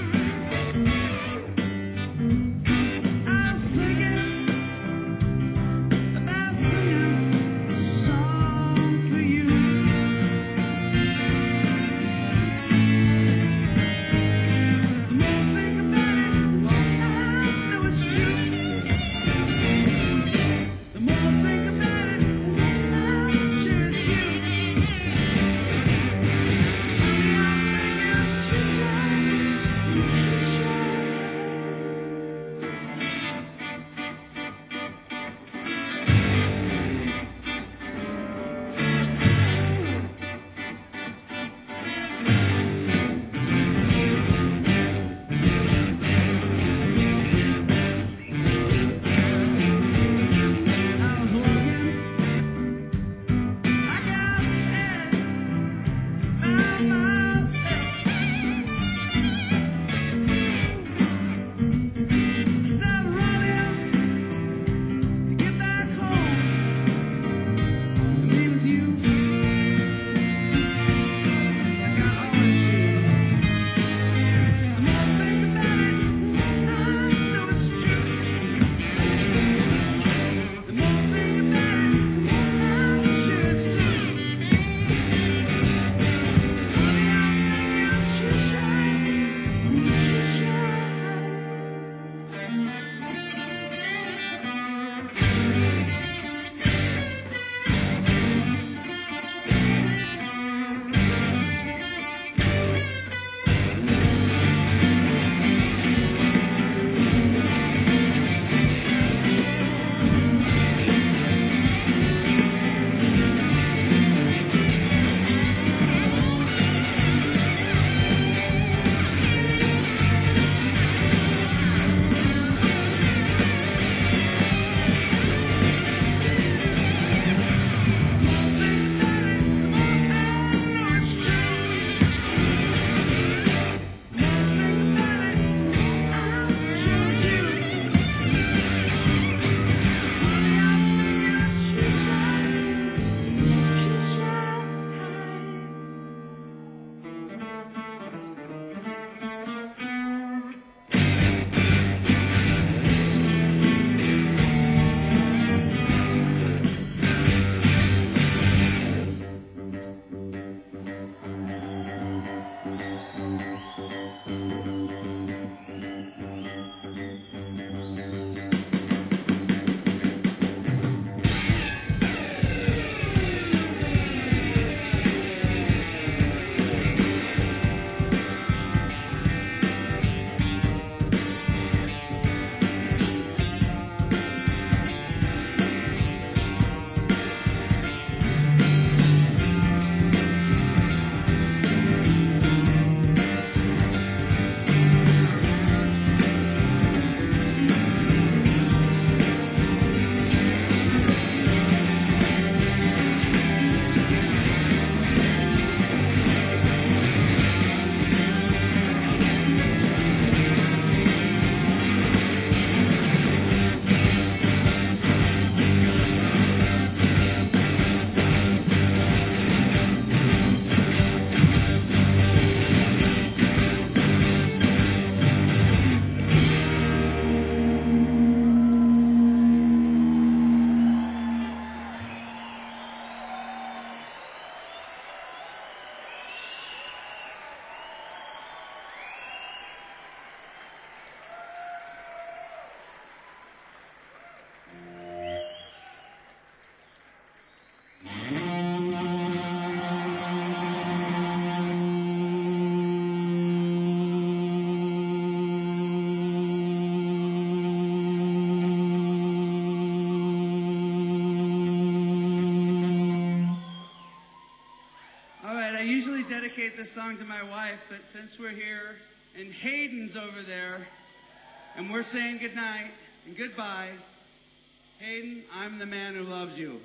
this song to my wife, but since we're here and Hayden's over there and we're saying goodnight and goodbye, Hayden, I'm the man who loves you.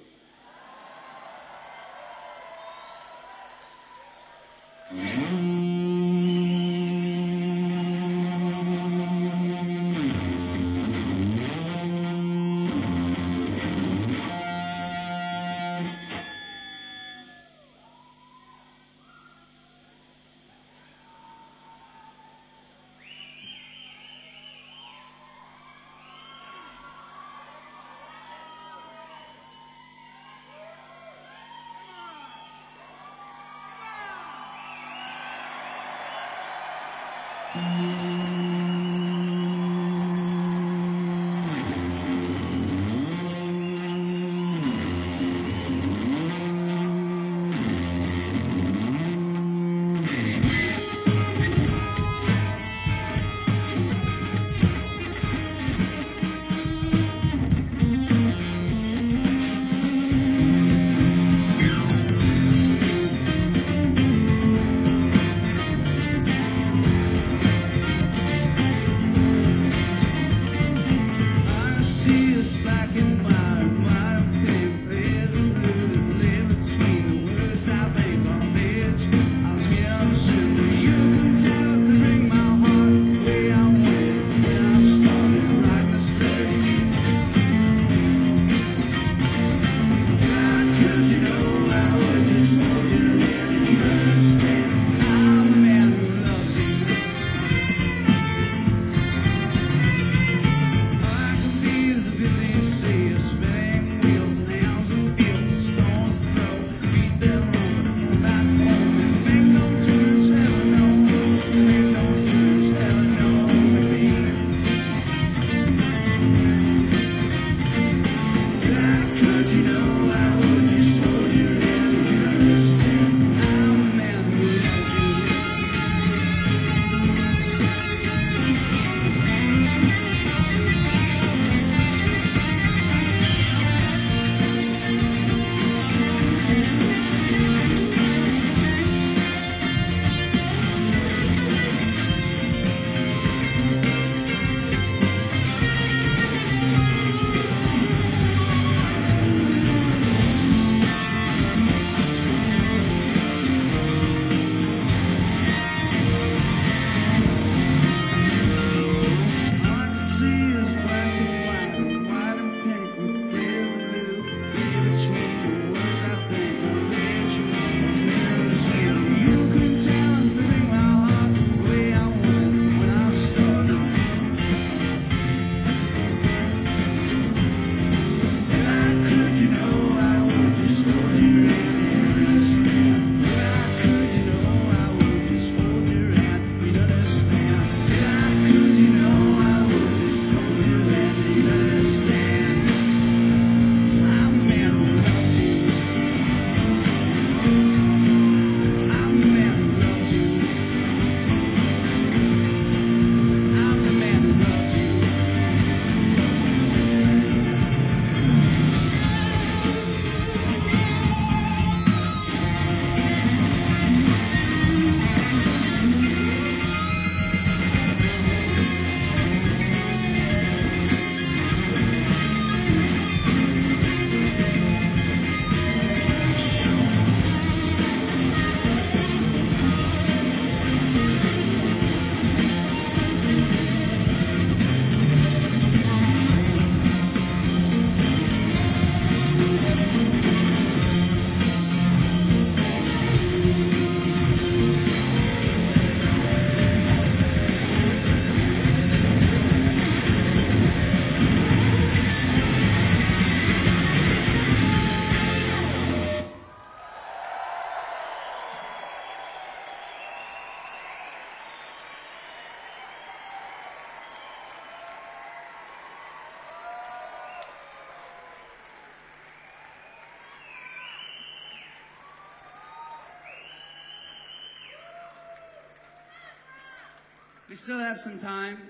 We still have some time.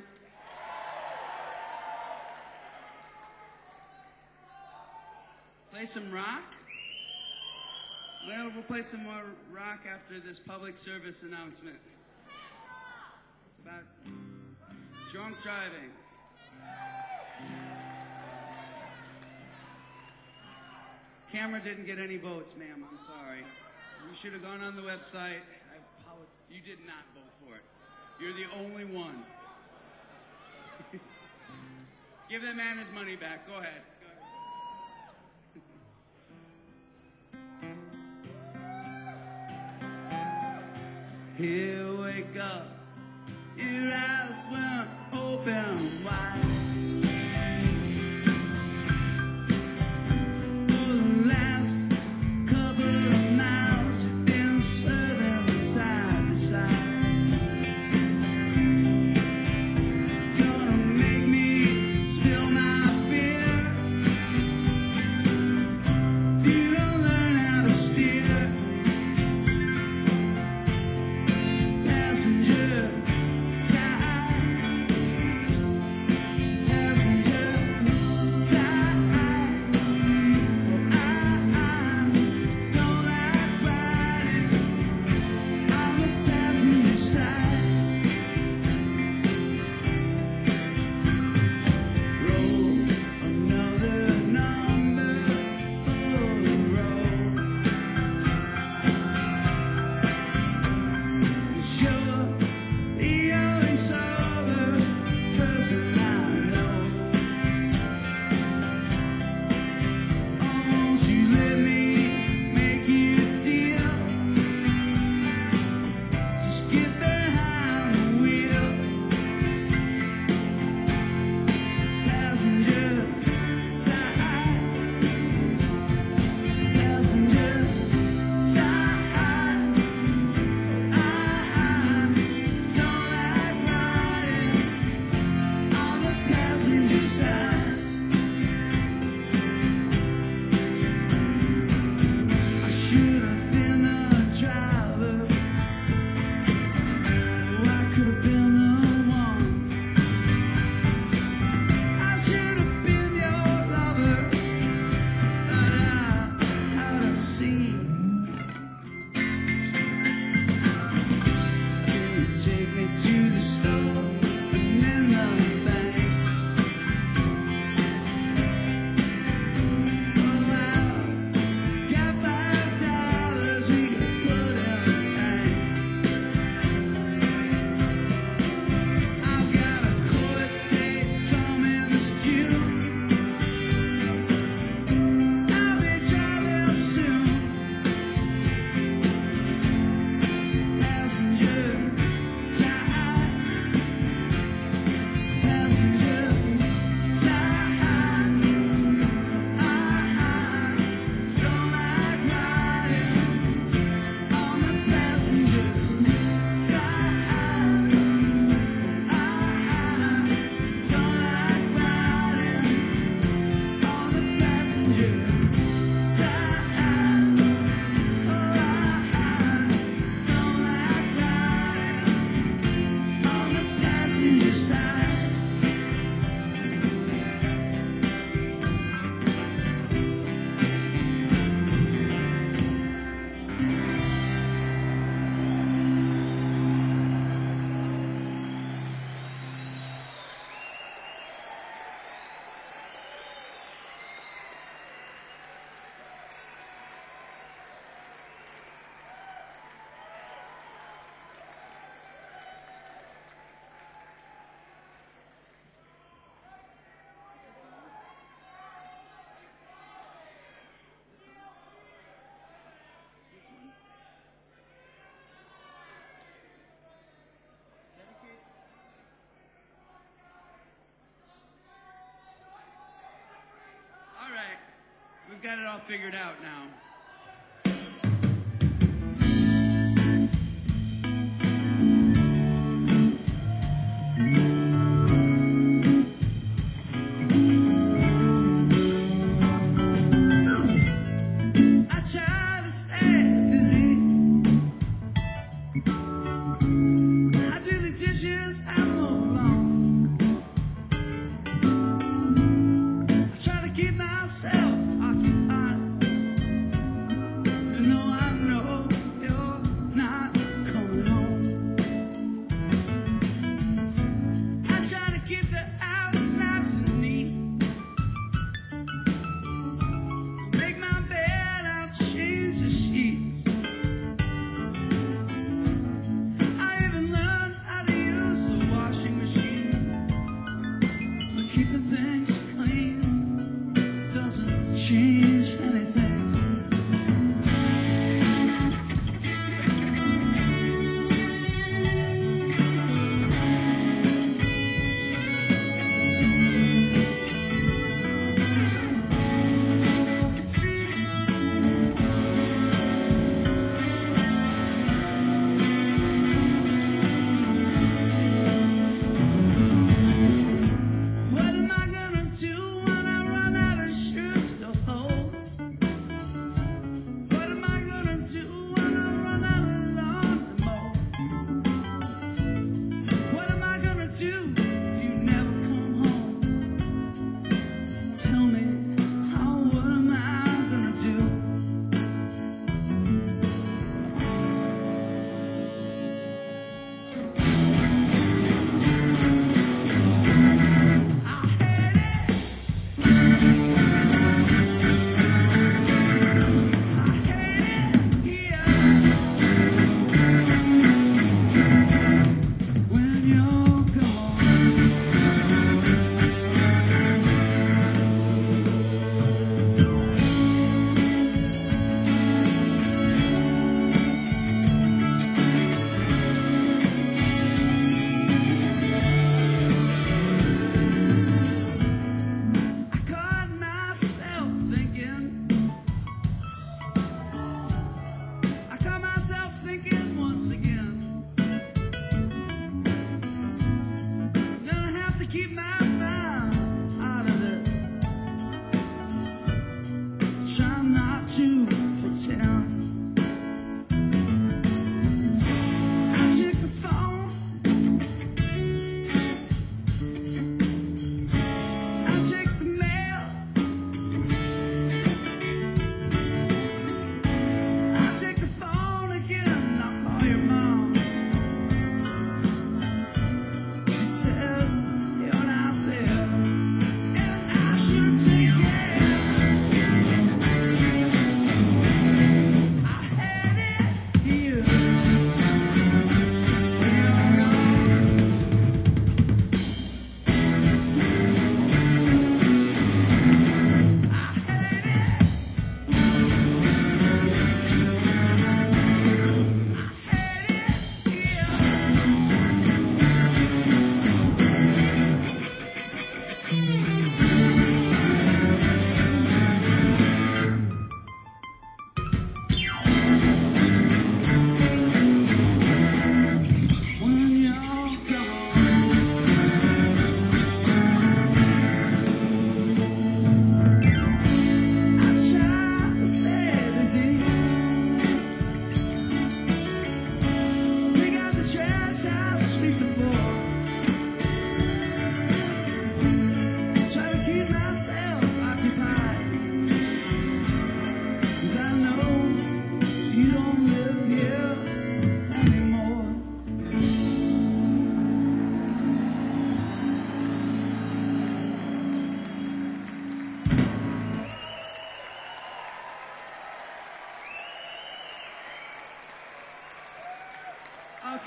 Play some rock? Well, we'll play some more rock after this public service announcement. It's about drunk driving. Camera didn't get any votes, ma'am. I'm sorry. You should have gone on the website. I apologize. You did not vote for it. You're the only one. Give that man his money back. Go ahead. Here, wake up. Your eyes went open wide. We've got it all figured out now. I try to stay busy. I do the dishes and move along. I try to keep myself occupied.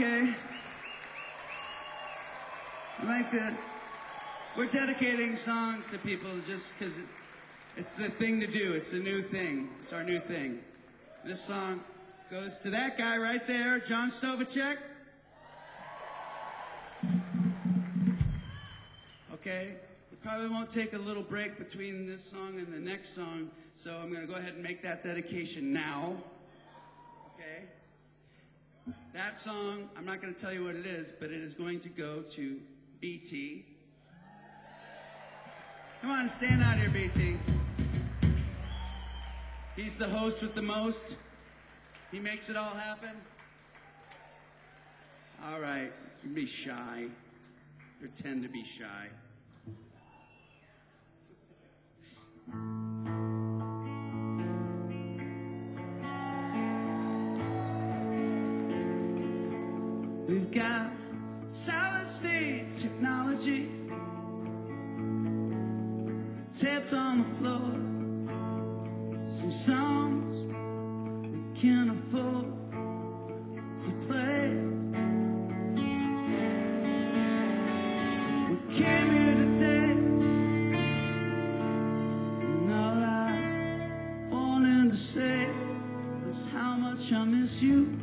Okay. I like that. We're dedicating songs to people just because it's it's the thing to do. It's the new thing. It's our new thing. This song goes to that guy right there, John Stovacek. Okay. We probably won't take a little break between this song and the next song, so I'm going to go ahead and make that dedication now. Okay. That song, I'm not going to tell you what it is, but it is going to go to B T. Come on, stand out here, B T. He's the host with the most. He makes it all happen. All right, you can be shy. Pretend to be shy. We've got solid state technology, tapes on the floor, some songs we can't afford to play. We came here today, and all I wanted to say was how much I miss you.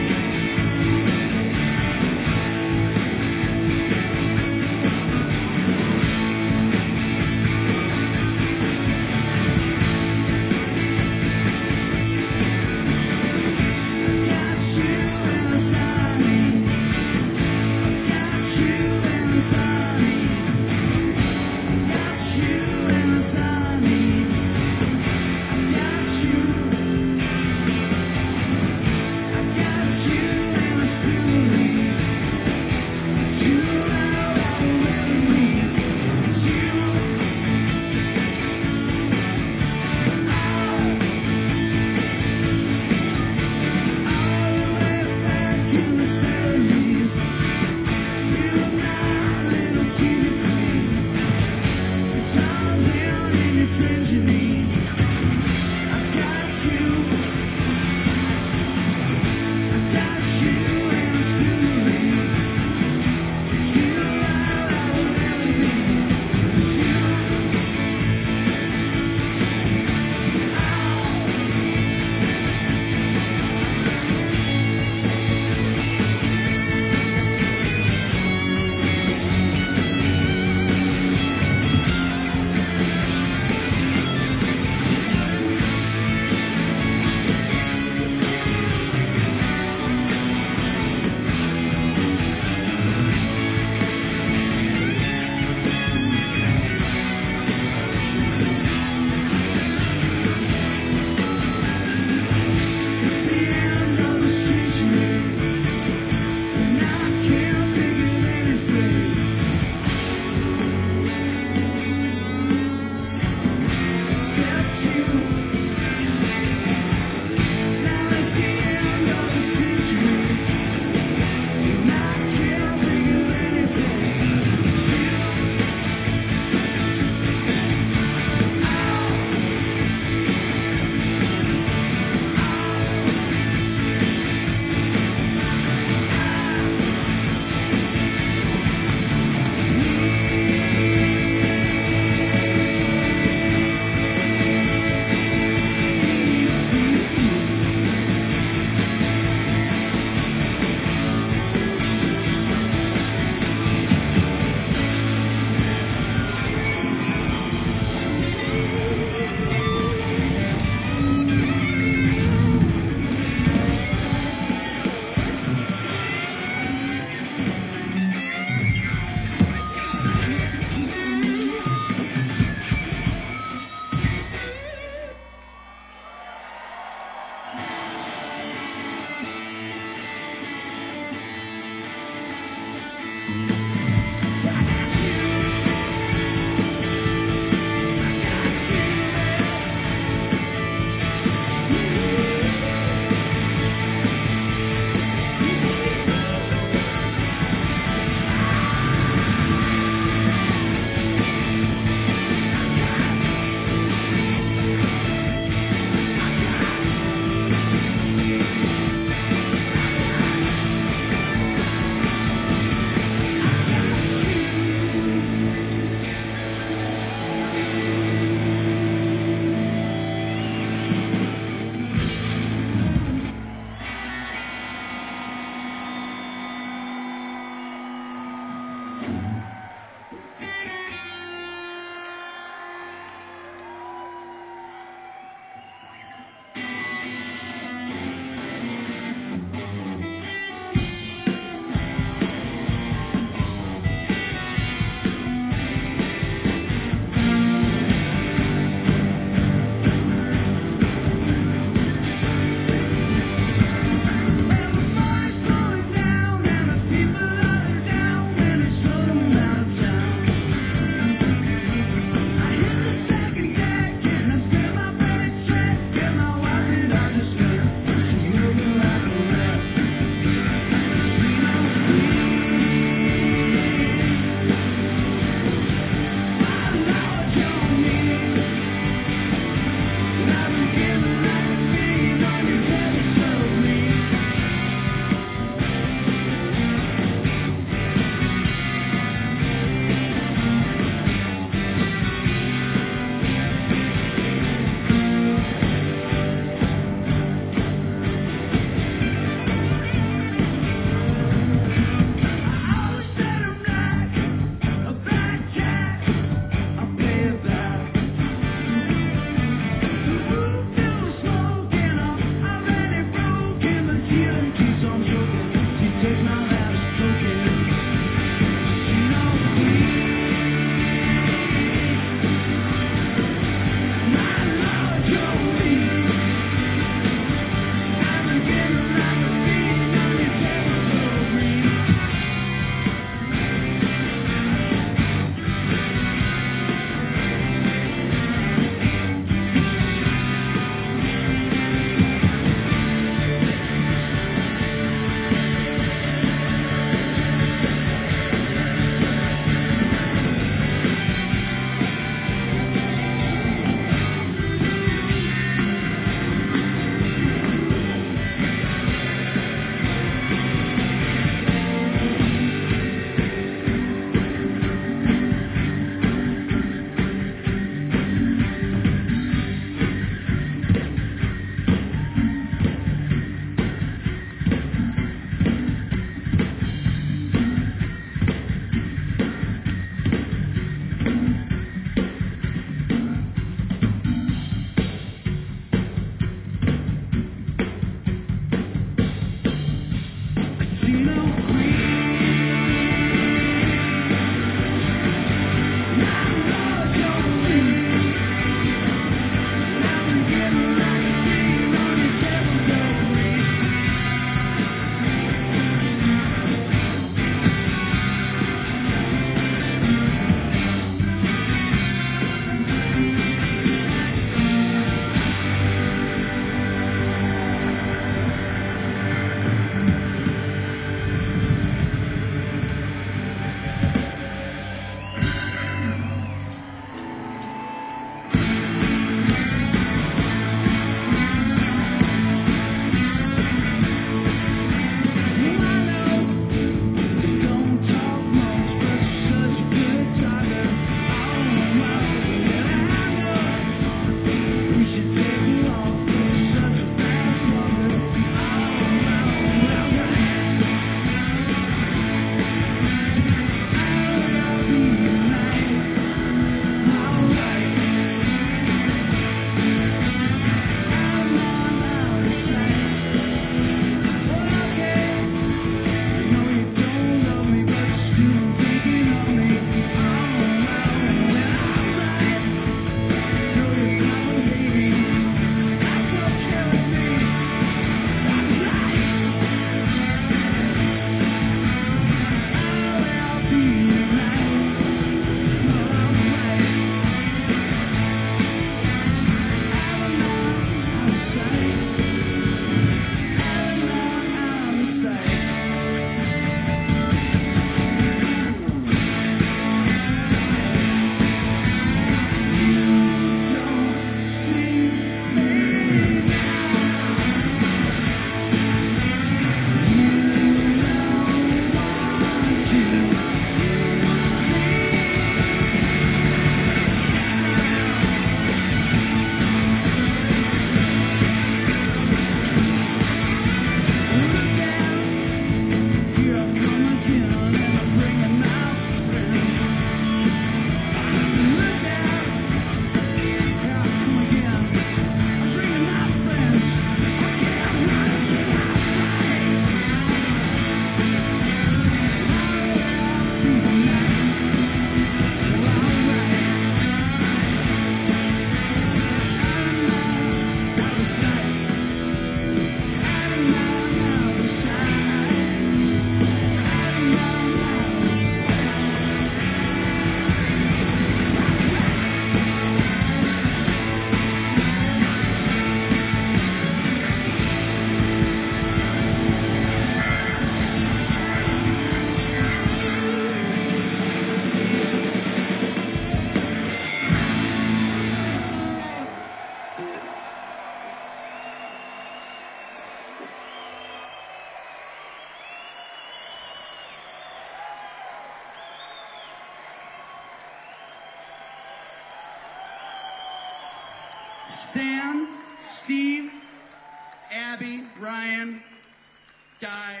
Stan, Steve, Abby, Ryan, Di,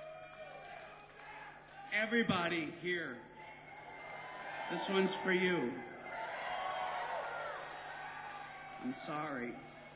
everybody here. This one's for you. I'm sorry.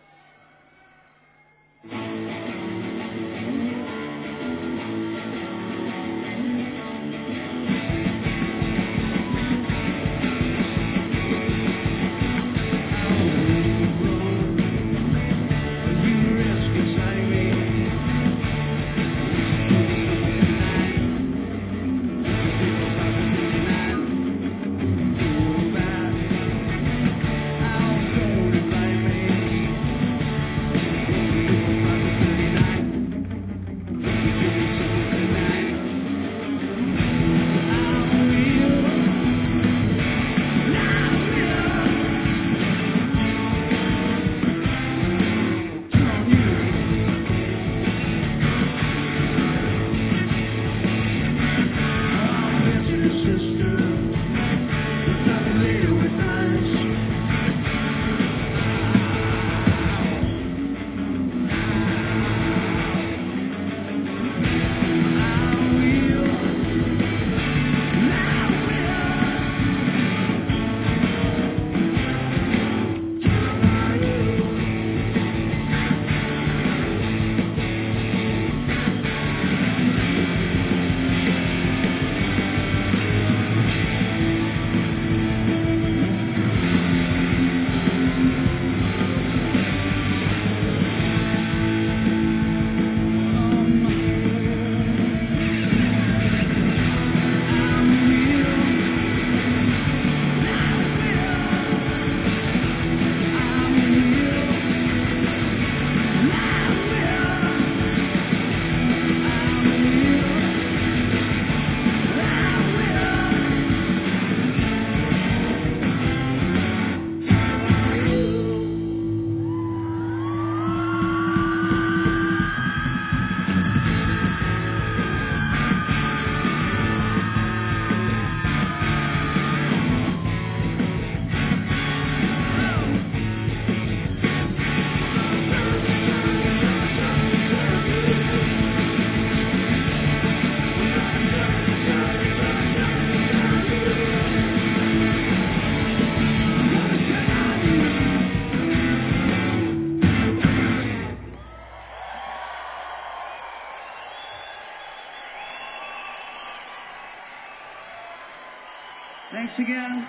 Thanks again.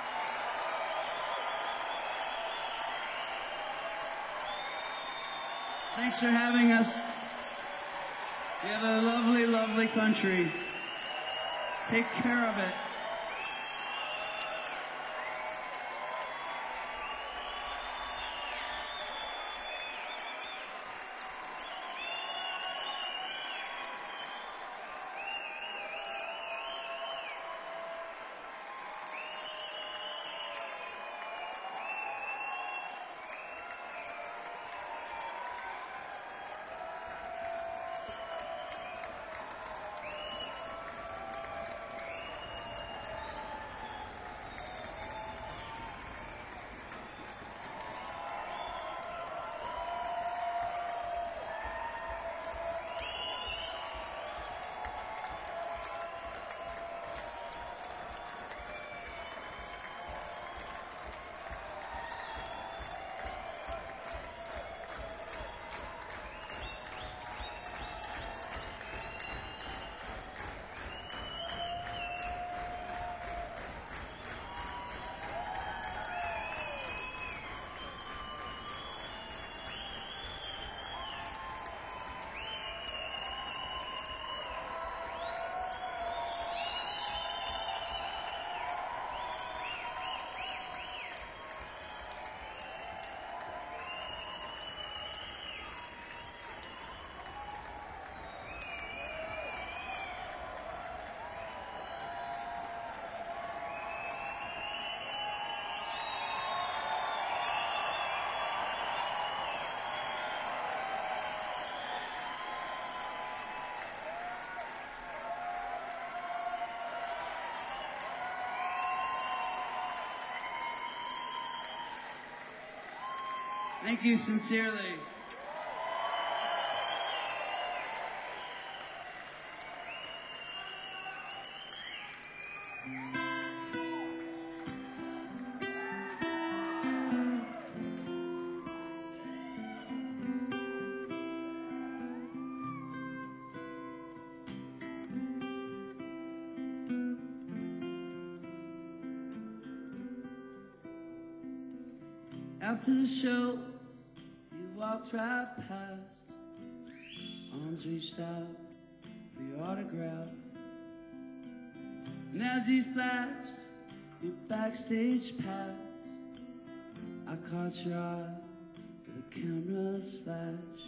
Thanks for having us. We have a lovely, lovely country. Take care of it. Thank you sincerely. After the show, you walked right past, arms reached out for your autograph. And as you flashed your backstage pass, I caught your eye with the camera's flash.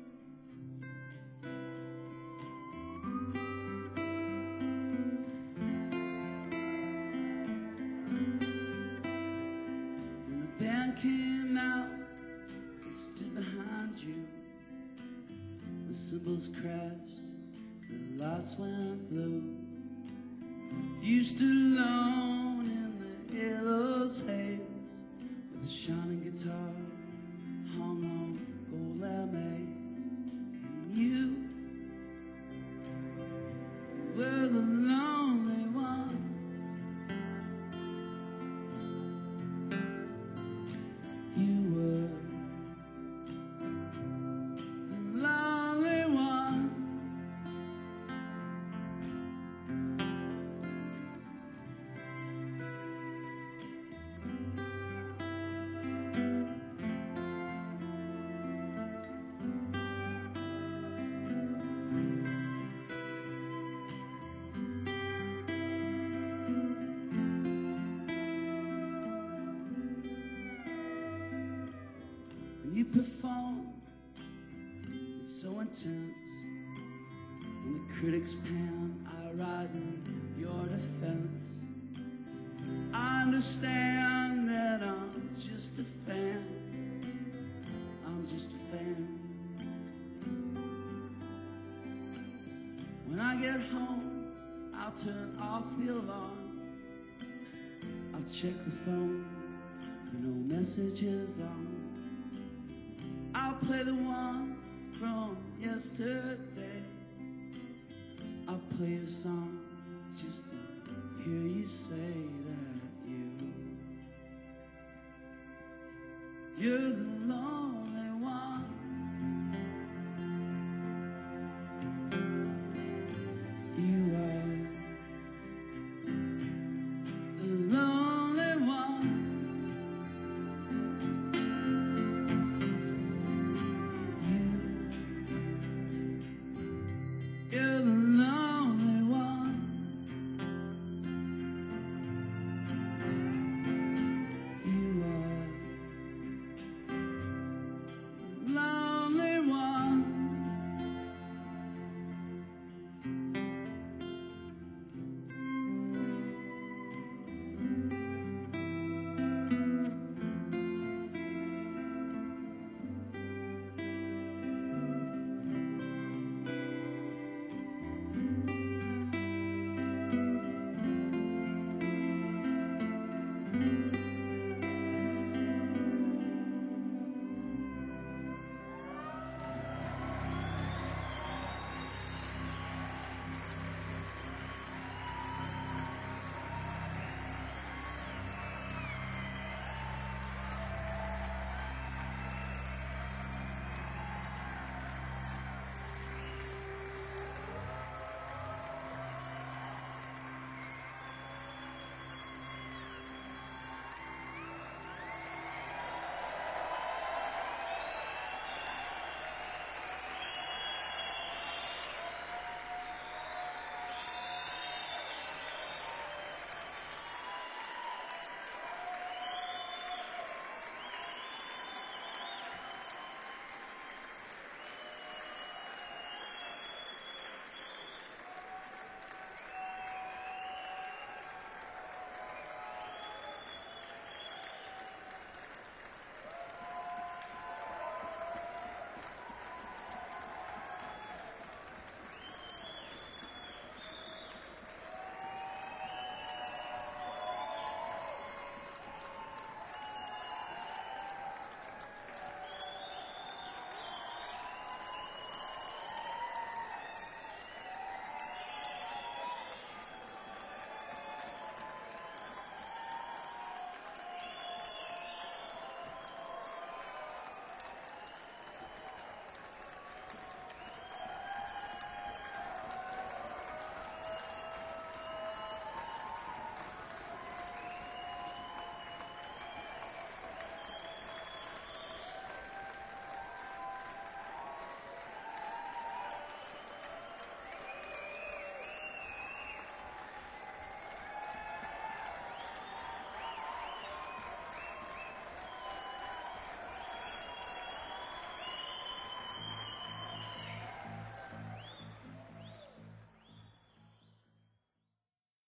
When the band came out, I stood behind you. The cymbals crashed, the lights went blue. You stood alone in the halo's haze, with a shining guitar hung on gold lame. And you were the lonely one. You were the lonely one. You perform, it's so intense. When the critics pan, I ride in your defense. I understand that I'm just a fan. I'm just a fan. When I get home, I'll turn off the alarm. I'll check the phone for no messages on. I'll play the ones from yesterday. I'll play a song just to hear you say that you You're the Lord.